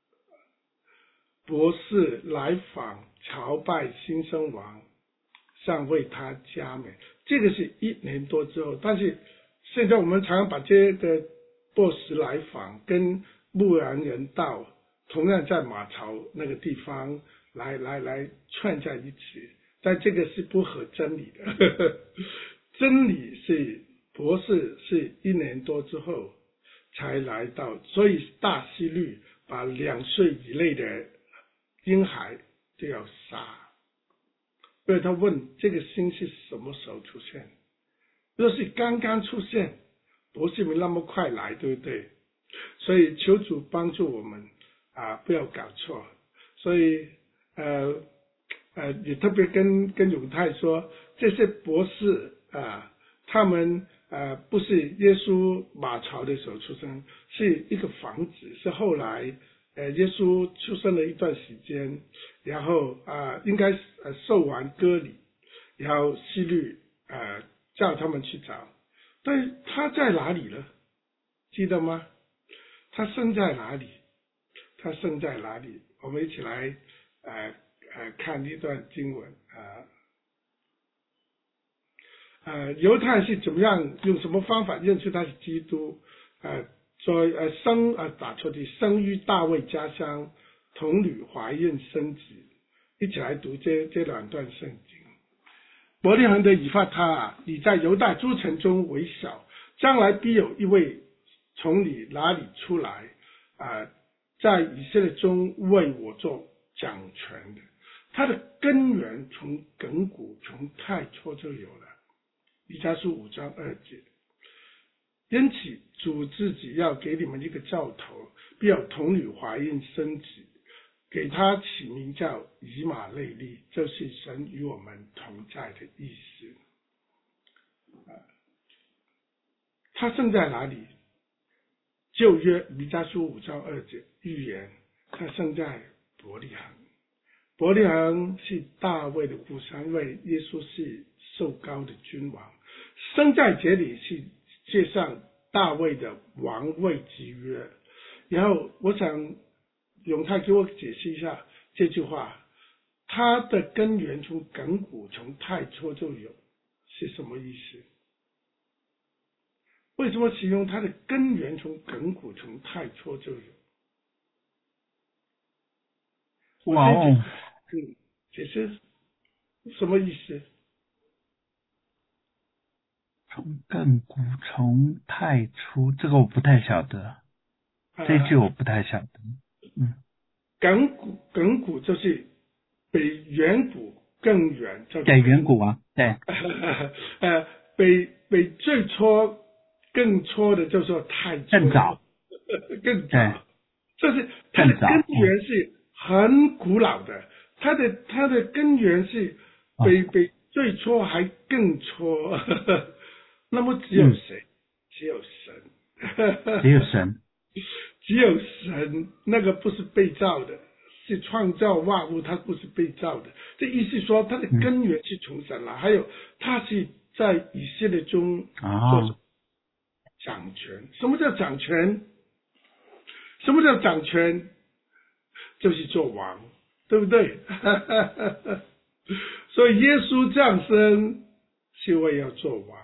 博士来访，朝拜新生王，上为他加冕。这个是一年多之后，但是现在我们常常把这个博士来访跟牧羊人到同样在马槽那个地方来来来串在一起，但这个是不合真理的。真理是博士是一年多之后才来到，所以大希律把两岁以内的婴孩就要杀。所以他问这个星是什么时候出现？若是刚刚出现，博士没那么快来，对不对？所以求主帮助我们啊，不要搞错。所以呃， 呃，也特别跟跟永泰说，这些博士啊，他们呃不是耶稣马槽的时候出生，是一个房子，是后来呃耶稣出生了一段时间，然后啊、呃、应该呃受完割礼，然后希律呃叫他们去找，但是他在哪里呢？记得吗？他生在哪里？他生在哪里？我们一起来呃呃看一段经文啊。呃, 呃犹太是怎么样用什么方法认出他是基督？呃，说呃生呃打错的生于大卫家乡，童女怀孕生子。一起来读这这两段圣经。伯利恒的以法他啊，你在犹大诸城中为小，将来必有一位从你那里出来啊、呃，在以色列中为我做掌权的。他的根源从亘古从太初就有了。以赛亚书五章二节。因此主自己要给你们一个兆头，必有童女怀孕生子，给他起名叫以马内利，就是神与我们同在的意思。他生在哪里？旧约弥迦书五章二节预言他生在伯利恒。伯利恒是大卫的故乡，因为耶稣是受膏的君王，生在这里是介绍大卫的王位之约。然后我想永泰给我解释一下这句话，他的根源从亘古从太初就有是什么意思？为什么形容它的根源从亘古从太初就有？ 哇哦， 嗯，解释什么意思？ 从亘古从太初，这个我不太晓得， 呃、 这句我不太晓得。嗯， 亘古亘古就是比远古更远，叫对，远古啊，对， 呃，比比最初更初的就说太初， 更早， 更早，就是它的更早根源是很古老的，它的它的根源是比比最初还更初。那么只有谁？嗯、只有神， 只有神， 只有神，那个不是被造的，是创造万物，它不是被造的。这意思说，它的根源是从神来，嗯、还有它是在以色列中做掌权。什么叫掌权？什么叫掌权？就是做王，对不对？所以耶稣降生是为要做王。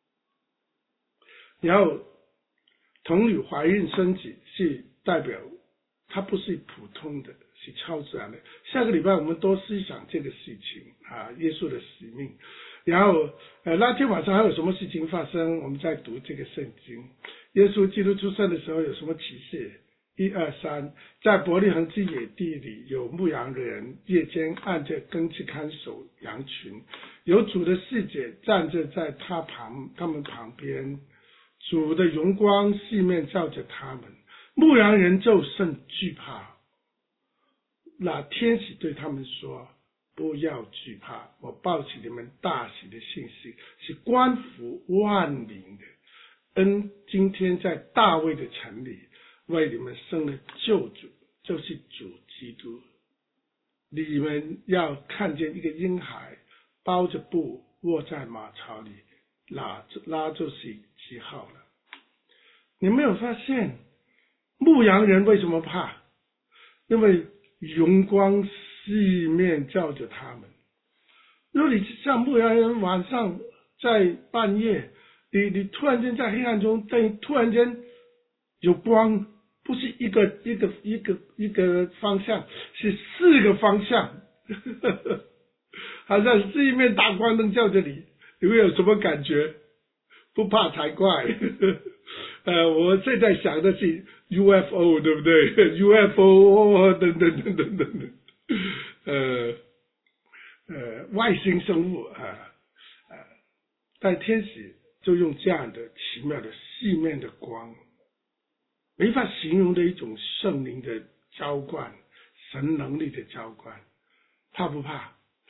然后童女怀孕生子是代表它不是普通的，是超自然的。下个礼拜我们多思想这个事情啊，耶稣的使命。然后呃那天晚上还有什么事情发生？我们在读这个圣经。耶稣基督出生的时候有什么启示？一二三，在伯利恒之野地里，有牧羊人夜间按着更去看守羊群，有主的使者站着在他旁他们旁边，主的荣光四面照着他们，牧羊人就甚惧怕。那天使对他们说，不要惧怕，我报起你们大喜的信息，是关乎万民的。恩今天在大卫的城里为你们生了救主，就是主基督。你们要看见一个婴孩包着布卧在马槽里，拉拉就是记号了。你没有发现牧羊人为什么怕？因为荣光四面照着他们。如果你像牧羊人晚上在半夜，你你突然间在黑暗中，但突然间有光，不是一个一个一个一个方向，是四个方向，好像是一面大光灯照着你，你会有什么感觉？不怕才怪。呃，我现在想的是 U F O， 对不对 ？U F O 等等等等等等，呃呃，外星生物啊啊，但天使就用这样的奇妙的四面的光，没法形容的一种圣灵的浇灌，神能力的浇灌。怕不怕？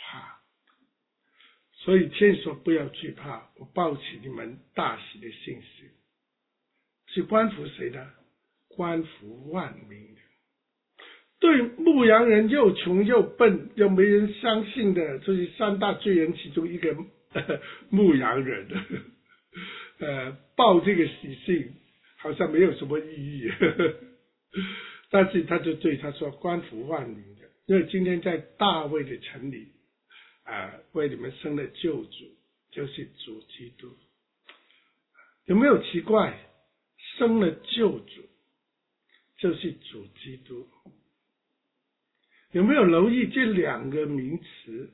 怕。所以天使说不要惧怕，我报起你们大喜的信息，是关乎谁的？关乎万民的。对牧羊人又穷又笨又没人相信的，这是三大罪人其中一个牧羊人，呃，报这个喜讯好像没有什么意义，但是他就对他说关乎万民的，因为今天在大卫的城里啊、呃，为你们生了救主，就是主基督。有没有奇怪？生了救主就是主基督。有没有留意这两个名词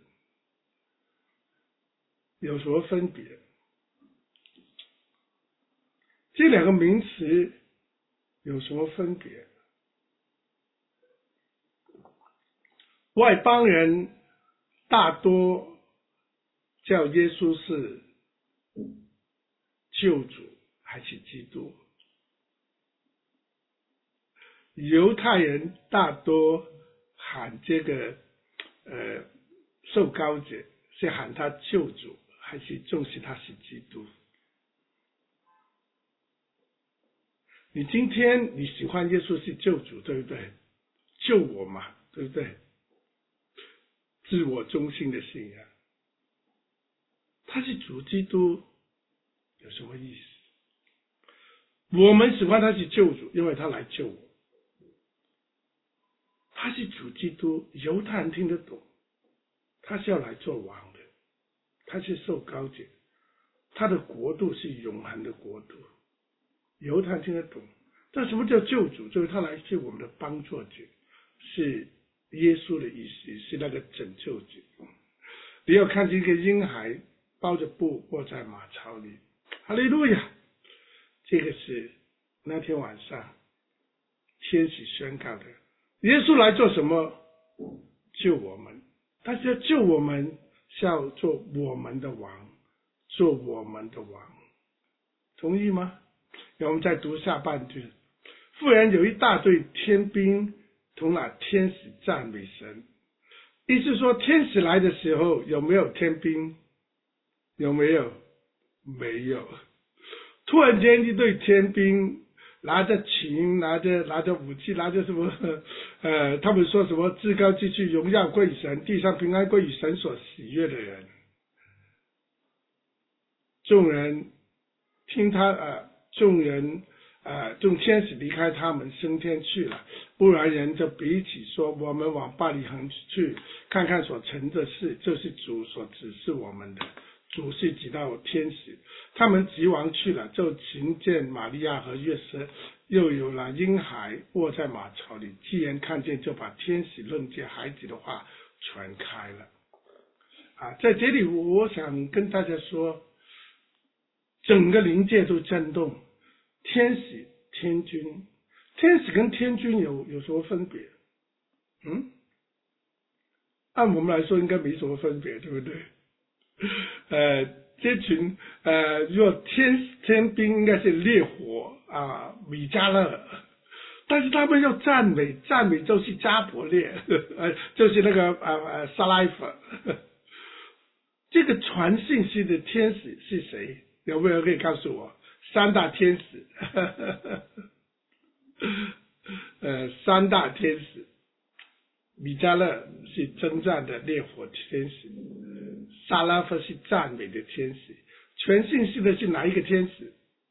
有什么分别？这两个名词有什么分别？外邦人大多叫耶稣是救主还是基督？犹太人大多喊这个呃受膏者是喊他救主，还是重视他是基督？你今天你喜欢耶稣是救主，对不对？救我嘛，对不对？自我中心的信仰，他是主基督有什么意思？我们喜欢他是救主，因为他来救我。他是主基督，犹太人听得懂，他是要来做王的，他是受膏者，他的国度是永恒的国度，犹太人听得懂。但什么叫救主？就是他来是我们的帮助者，是耶稣的意思，是那个拯救者。你要看见一个婴孩包着布卧在马槽里，哈利路亚！这个是那天晚上天使宣告的。耶稣来做什么？救我们，他是要救我们，是要做我们的王，做我们的王，同意吗？我们再读下半句。妇人有一大队天兵同那天使赞美神，意思说天使来的时候有没有天兵？有没有？没有。突然间一队天兵拿着琴，拿着拿着武器，拿着什么？呃，他们说什么？至高之躯荣耀归于神，地上平安归于神所喜悦的人。众人听他呃，众人呃，众天使离开他们升天去了。不然人就彼此说：我们往伯利恒去，看看所成的事，就是主所指示我们的。主是指到天使，他们急忙去了，就寻见玛利亚和约瑟，又有了婴孩卧在马槽里。既然看见，就把天使论这孩子的话传开了。啊，在这里我想跟大家说，整个灵界都震动。天使、天君，天使跟天君有有什么分别？嗯，按我们来说应该没什么分别，对不对？呃，这群呃，若天天兵应该是烈火啊，米迦勒，但是他们要赞美，赞美就是加伯列，呃，就是那个呃呃撒拉弗。这个传信息的天使是谁？有没有可以告诉我？三大天使，呃，三大天使。米迦勒是征战的烈火天使，撒拉弗是赞美的天使，传信息的是哪一个天使？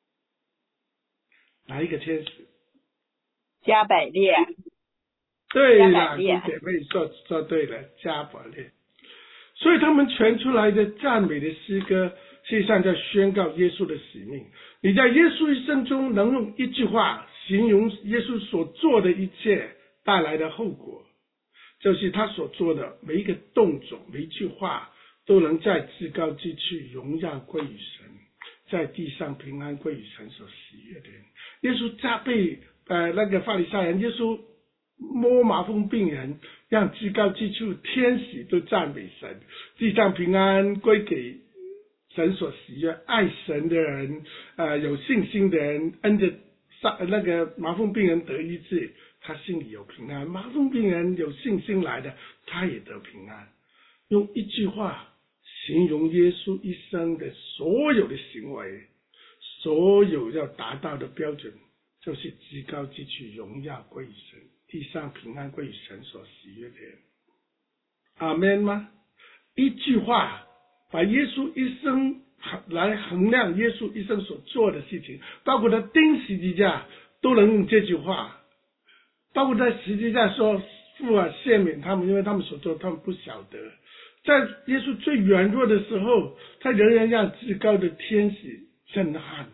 哪一个天使？ 加百列。 对了，姐妹说说对了，加百列。所以他们传出来的赞美的诗歌，实际上在宣告耶稣的使命。你在耶稣一生中能用一句话形容耶稣所做的一切带来的后果，就是他所做的每一个动作，每一句话都能在至高之处荣耀归于神，在地上平安归于神所喜悦的人。耶稣加倍呃那个法利赛人，耶稣摸麻风病人，让至高之处天使都赞美神，地上平安归给神所喜悦，爱神的人，呃有信心的人，按着那个麻风病人得医治，他心里有平安。麻风病人有信心来的，他也得平安。 用一句话形容耶稣一生的所有的行为，所有要达到的标准，就是至高之处荣耀归于神，地上平安归于神所喜悦的人。阿们吗？一句话把耶稣一生来衡量耶稣一生所做的事情，包括他钉十字架都能用这句话，包括在十字架说父啊赦免他们，因为他们所做他们不晓得。在耶稣最软弱的时候，他仍然让至高的天使震撼。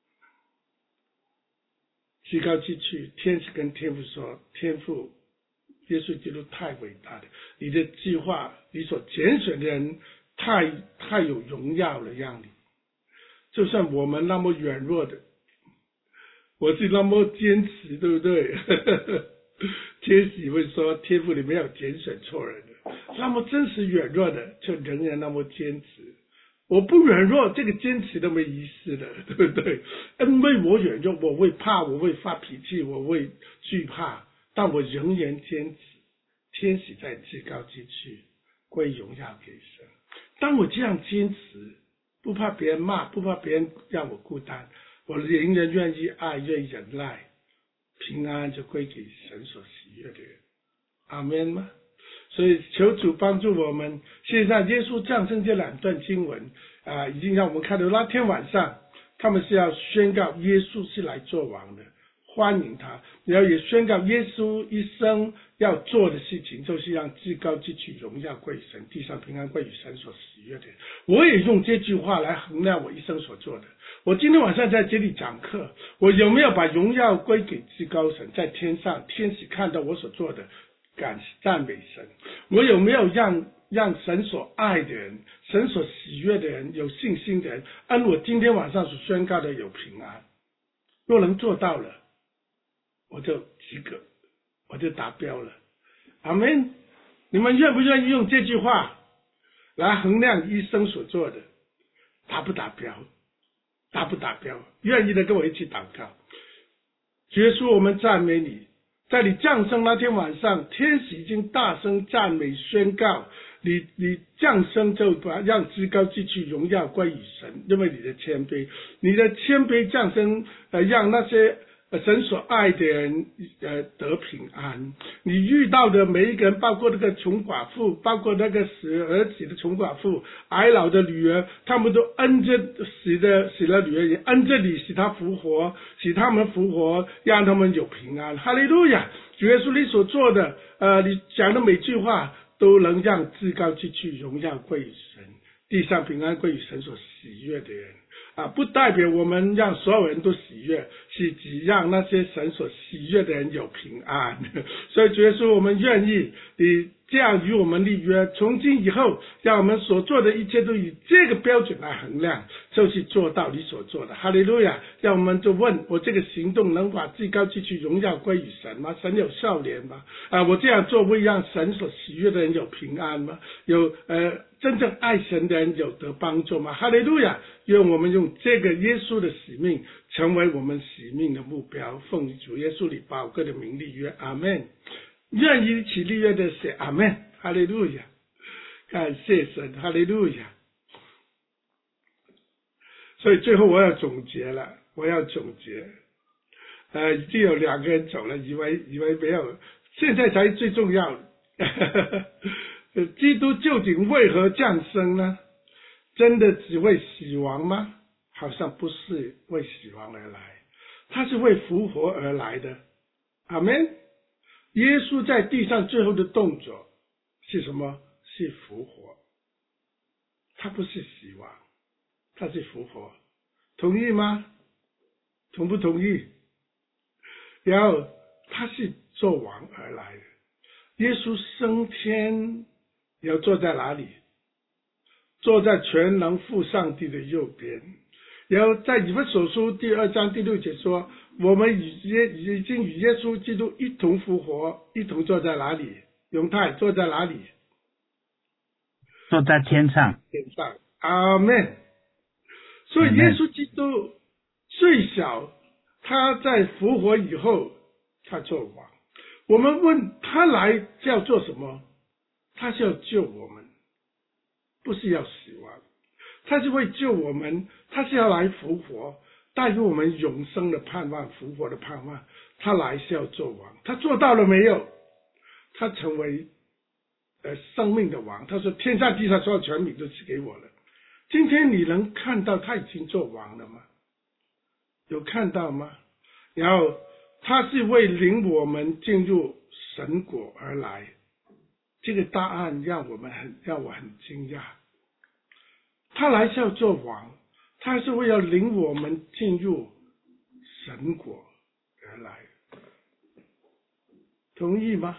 至高之处，天使跟天父说，天父，耶稣基督太伟大了，你的计划，你所拣选的人太太有荣耀了，让你就算我们那么软弱的，我是那么坚持，对不对？天使会说，天父你没有拣选错人的，那么真实软弱的就仍然那么坚持。我不软弱，这个坚持都没意思了，对不对？因为我软弱，我会怕，我会发脾气，我会惧怕，但我仍然坚持。天使在至高之处归荣耀给神。当我这样坚持，不怕别人骂，不怕别人让我孤单，我仍然愿意爱，愿意忍耐，平安就归给神所喜悦的人。阿们吗？所以求主帮助我们。现在耶稣降生这两段经文啊、呃，已经让我们看到那天晚上他们是要宣告耶稣是来做王的，欢迎他，然后也宣告耶稣一生要做的事情，就是让至高之处荣耀归神，地上平安归于神所喜悦的人。我也用这句话来衡量我一生所做的。我今天晚上在这里讲课，我有没有把荣耀归给至高神？在天上天使看到我所做的，感赞美神。我有没有让让神所爱的人，神所喜悦的人，有信心的人，按我今天晚上所宣告的有平安？若能做到了，我就及格，我就达标了。阿们。你们愿不愿意用这句话来衡量一生所做的，达不达标？达不达标？愿意的跟我一起祷告。主耶稣，我们赞美你，在你降生那天晚上，天使已经大声赞美宣告，你你降生就把让至高之处荣耀归于神，因为你的谦卑，你的谦卑降生，呃，让那些神所爱的人呃得平安。你遇到的每一个人，包括那个穷寡妇，包括那个死儿子的穷寡妇，矮老的女儿，他们都恩着死的死了女儿，也恩着你，使他复活，使他们复活，让他们有平安。哈利路亚！主耶稣，你所做的，呃，你讲的每句话都能让至高之处荣耀归于神，地上平安归于神所喜悦的人。啊，不代表我们让所有人都喜悦，是只让那些神所喜悦的人有平安。所以主耶稣，我们愿意你这样与我们立约，从今以后，让我们所做的一切都以这个标准来衡量，就是做到你所做的。哈利路亚！让我们就问，我这个行动能把至高之处荣耀归于神吗？神有笑脸吗？啊，我这样做会让神所喜悦的人有平安吗？有呃真正爱神的人有得帮助吗？哈利路亚！愿我们用这个耶稣的使命成为我们使命的目标，奉主耶稣你宝贵的名立约，阿们。愿意一起立约的写阿们，哈利路亚！感谢神，哈利路亚！所以最后我要总结了，我要总结。呃，已经有两个人走了，以为以为没有，现在才最重要的。基督究竟为何降生呢？真的只为死亡吗？好像不是为死亡而来，他是为复活而来的。阿们。耶稣在地上最后的动作是什么？是复活。他不是死亡，他是复活。同意吗？同不同意？然后他是做王而来的。耶稣升天要坐在哪里？坐在全能父上帝的右边。然后在以弗所书第二章第六节说，我们已已经与耶稣基督一同复活，一同坐在哪里？永泰坐在哪里？ 坐在天上。 天上。阿们。所以耶稣基督最小，他在复活以后他做王。我们问他来是要做什么？他是要救我们， 不是要死亡，他是为救我们，他是要来复活，带给我们永生的盼望，复活的盼望。他来是要做王，他做到了没有？他成为呃生命的王。他说天上地上所有权柄都赐给我了。今天你能看到他已经做王了吗？有看到吗？然后他是为领我们进入神国而来，这个答案让我们很让我很惊讶。他来是要做王，他是为了领我们进入神国而来，同意吗？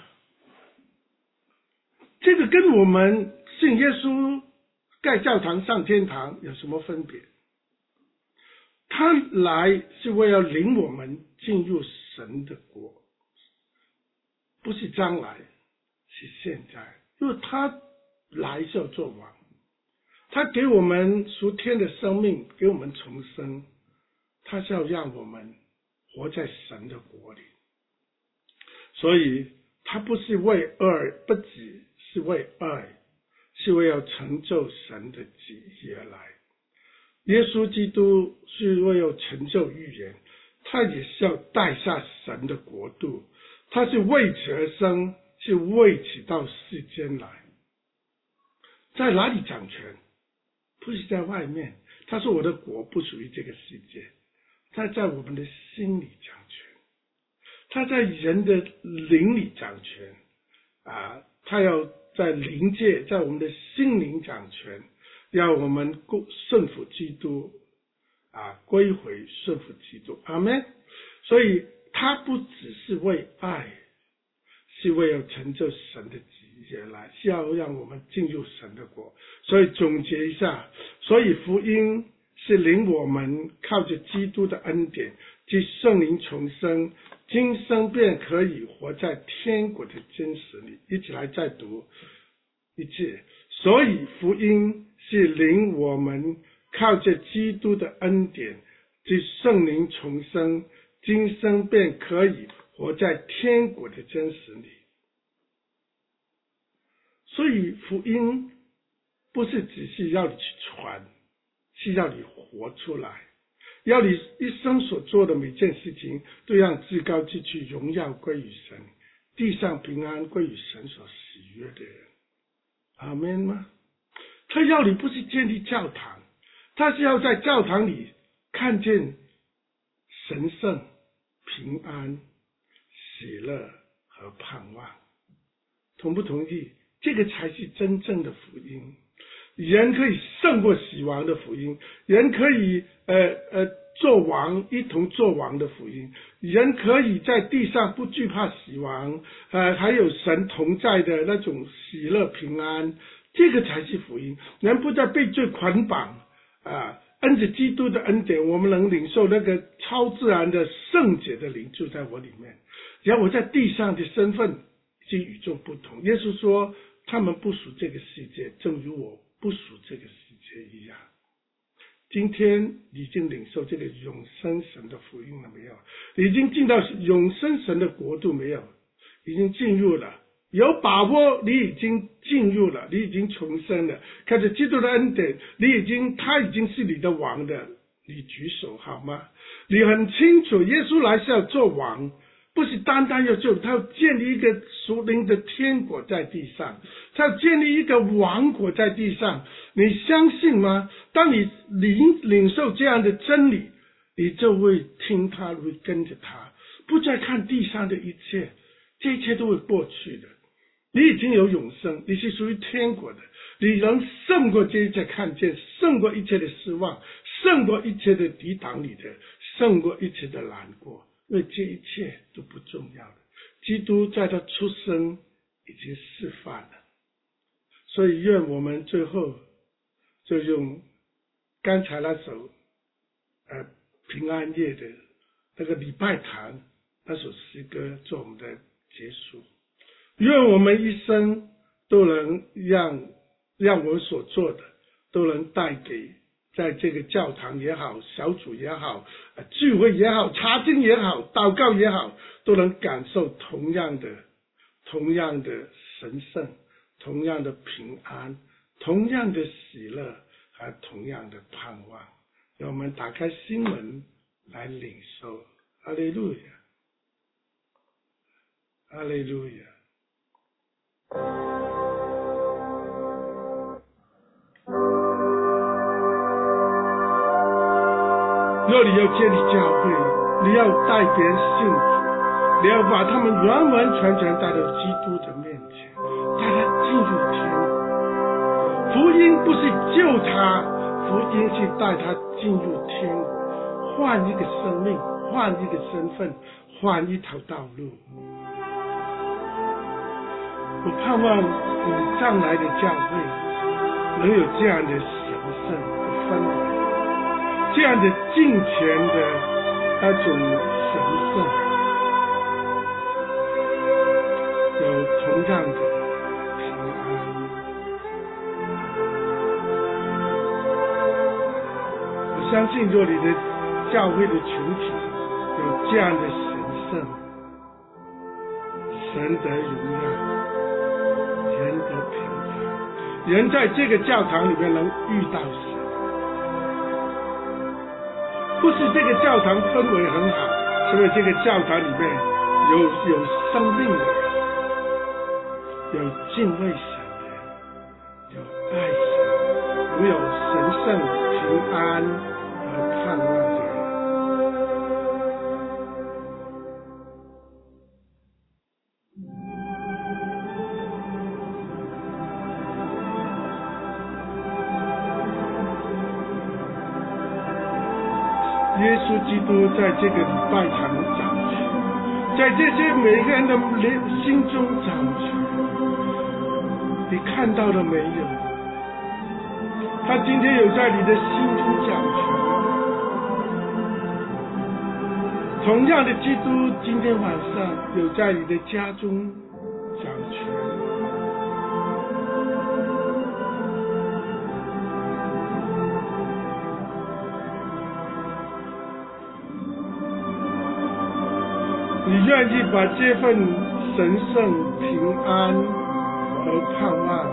这个跟我们信耶稣盖教堂上天堂有什么分别？他来是为了领我们进入神的国，不是将来，是现在。因为他来是要做王，他给我们属天的生命，给我们重生，他是要让我们活在神的国里。所以他不是为爱不己，是为爱，是为要成就神的旨意而来。耶稣基督是为要成就预言，他也是要带下神的国度，他是为此而生，是为此到世间来。在哪里掌权？不是在外面。他说我的国不属于这个世界，他在我们的心里掌权，他在人的灵里掌权啊，他要在灵界，在我们的心灵掌权，要我们顺服基督啊，归回顺服基督。阿们。所以他不只是为爱，是为了成就神的旨意而来，是要让我们进入神的国。所以总结一下，所以福音是领我们靠着基督的恩典即圣灵重生，今生便可以活在天国的真实里。一起来再读一次。所以福音是领我们靠着基督的恩典即圣灵重生，今生便可以活在天国的真实里。所以福音不是只是要你去传，是要你活出来，要你一生所做的每件事情都让至高之处荣耀归于神，地上平安归于神所喜悦的人。阿们吗？他要你不是建立教堂，他是要在教堂里看见神圣、平安、喜乐和盼望。同不同意？这个才是真正的福音。人可以胜过死亡的福音，人可以呃呃做王，一同做王的福音，人可以在地上不惧怕死亡，呃还有神同在的那种喜乐平安，这个才是福音。人不再被罪捆绑啊，恩着基督的恩典，我们能领受那个超自然的圣洁的灵住在我里面。然后我在地上的身份已经与众不同。耶稣说他们不属这个世界，正如我不属这个世界一样。今天你已经领受这个永生神的福音了没有？你已经进到永生神的国度没有？已经进入了，有把握你已经进入了，你已经重生了，看着基督的恩典，你已经他已经是你的王的，你举手好吗？你很清楚耶稣来是要做王，不是单单要救，他要建立一个属灵的天国在地上，他要建立一个王国在地上。你相信吗？当你领领受这样的真理，你就会听他，会跟着他，不再看地上的一切，这一切都会过去的。你已经有永生，你是属于天国的，你能胜过这一切看见，胜过一切的失望，胜过一切的抵挡你的，胜过一切的难过，因为这一切都不重要了。基督在他出生已经示范了。所以愿我们最后就用刚才那首呃平安夜的那个礼拜堂那首诗歌做我们的结束。愿我们一生都能让让我们所做的都能带给在这个教堂也好，小组也好，聚会也好，查经也好，祷告也好，都能感受同样的同样的神圣，同样的平安， 同样的喜乐和同样的盼望。让我们打开心门来领受。哈利路亚，哈利路亚。若你要建立教会，你要带别人信主，你要把他们完完全全带到基督的面前，带他进入天国。福音不是救他，福音是带他进入天国，换一个生命，换一个身份，换一条道路。我盼望你将来的教会能有这样的神圣的氛围，这样的敬虔的那种神圣，有同样的平安。我相信若你的教会的群体有这样的神圣，神得荣耀，人得平安，人在这个教堂里面能遇到神。不是这个教堂氛围很好，是因为这个教堂里面有有生命的人，有敬畏神的人，有爱神，拥有神圣平安和盼望的人。耶稣基督在这个礼拜堂掌权，在这些每个人的心中掌权。你看到了没有？他今天有在你的心中掌权。同样的，基督今天晚上有在你的家中掌权。你愿意把这份神圣平安和盼望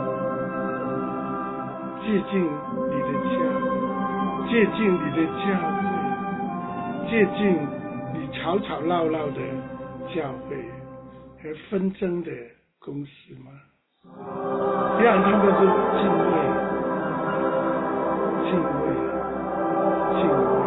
接进你的家，接进你的教会，接进你吵吵闹闹的教会和纷争的公司吗？让他们都敬畏，敬畏，敬畏。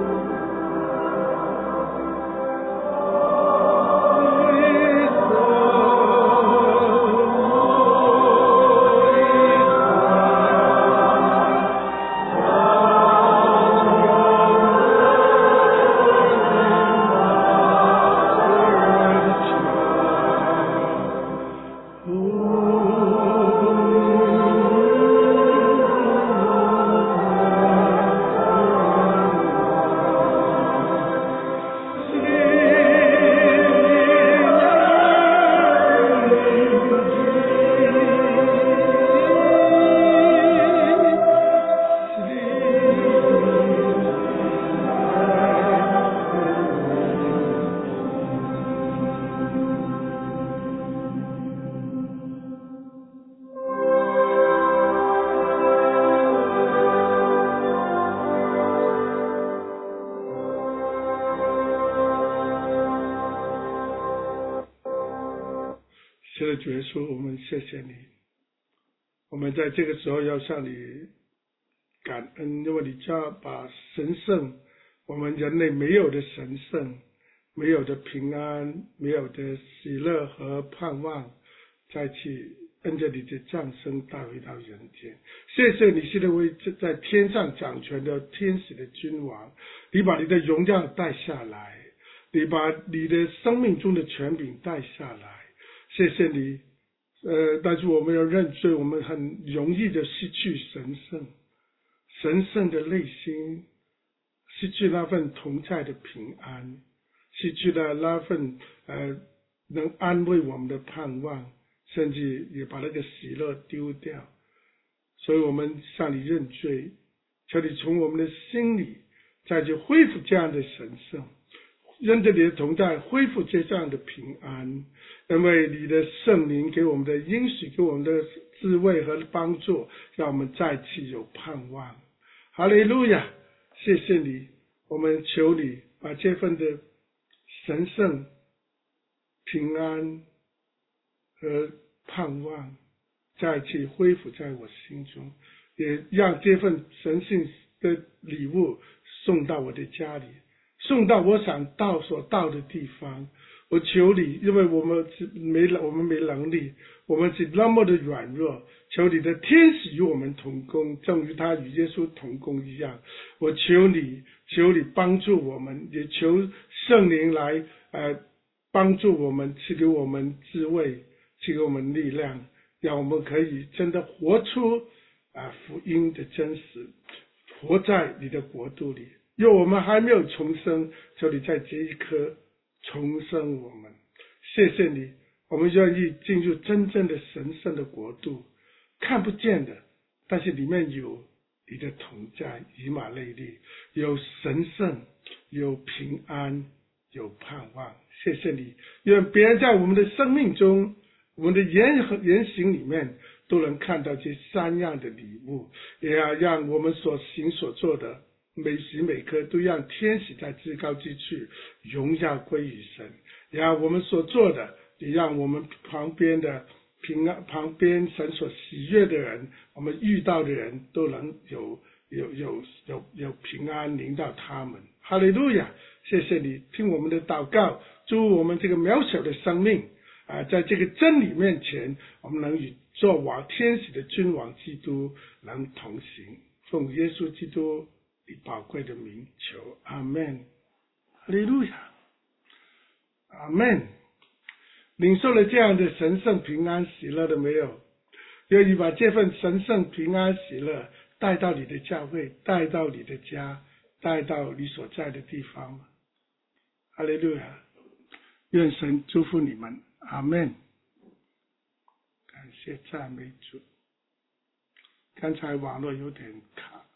主耶稣，我们谢谢你。我们在这个时候要向你感恩，因为你就要把神圣，我们人类没有的神圣，没有的平安，没有的喜乐和盼望，再去跟着你的降生带回到人间。谢谢你是那位在天上掌权的天使的君王，你把你的荣耀带下来，你把你的生命中的权柄带下来。谢谢你，呃，但是我们要认罪，我们很容易的失去神圣，神圣的内心，失去那份同在的平安，失去了那份呃能安慰我们的盼望，甚至也把那个喜乐丢掉。所以我们向你认罪，求你从我们的心里再去恢复这样的神圣， 因着你的同在恢复这样的平安，因为你的圣灵给我们的应许，给我们的智慧和帮助，让我们再次有盼望。哈利路亚，谢谢你，我们求你把这份的神圣平安和盼望再次恢复在我心中，也让这份神圣的礼物送到我的家里，送到我想到所到的地方。我求你，因为我们没我们没能力，我们是那么的软弱，求你的天使与我们同工，正如他与耶稣同工一样。我求你，求你帮助我们，也求圣灵来呃帮助我们，赐给我们智慧，赐给我们力量，让我们可以真的活出啊福音的真实，活在你的国度里。因为我们还没有重生，求你在这一刻重生我们。谢谢你，我们愿意进入真正的神圣的国度，看不见的，但是里面有你的同在，以马内利，有神圣，有平安，有盼望。谢谢你，愿别人在我们的生命中，我们的言和言行里面都能看到这三样的礼物，也要让我们所行所做的每时每刻都让天使在至高之处荣耀归于神，也让我们所做的，也让我们旁边的平安，旁边神所喜悦的人，我们遇到的人都能有有有有有平安临到他们。哈利路亚！谢谢你听我们的祷告，祝我们这个渺小的生命啊，在这个真理面前，我们能与做王天使的君王基督能同行。奉耶稣基督以宝贵的名求，阿们。哈利路亚，阿们。领受了这样的神圣平安喜乐的没有？愿意把这份神圣平安喜乐带到你的教会，带到你的家，带到你所在的地方吗？哈利路亚，愿神祝福你们，阿们。感谢赞美主。刚才网络有点卡。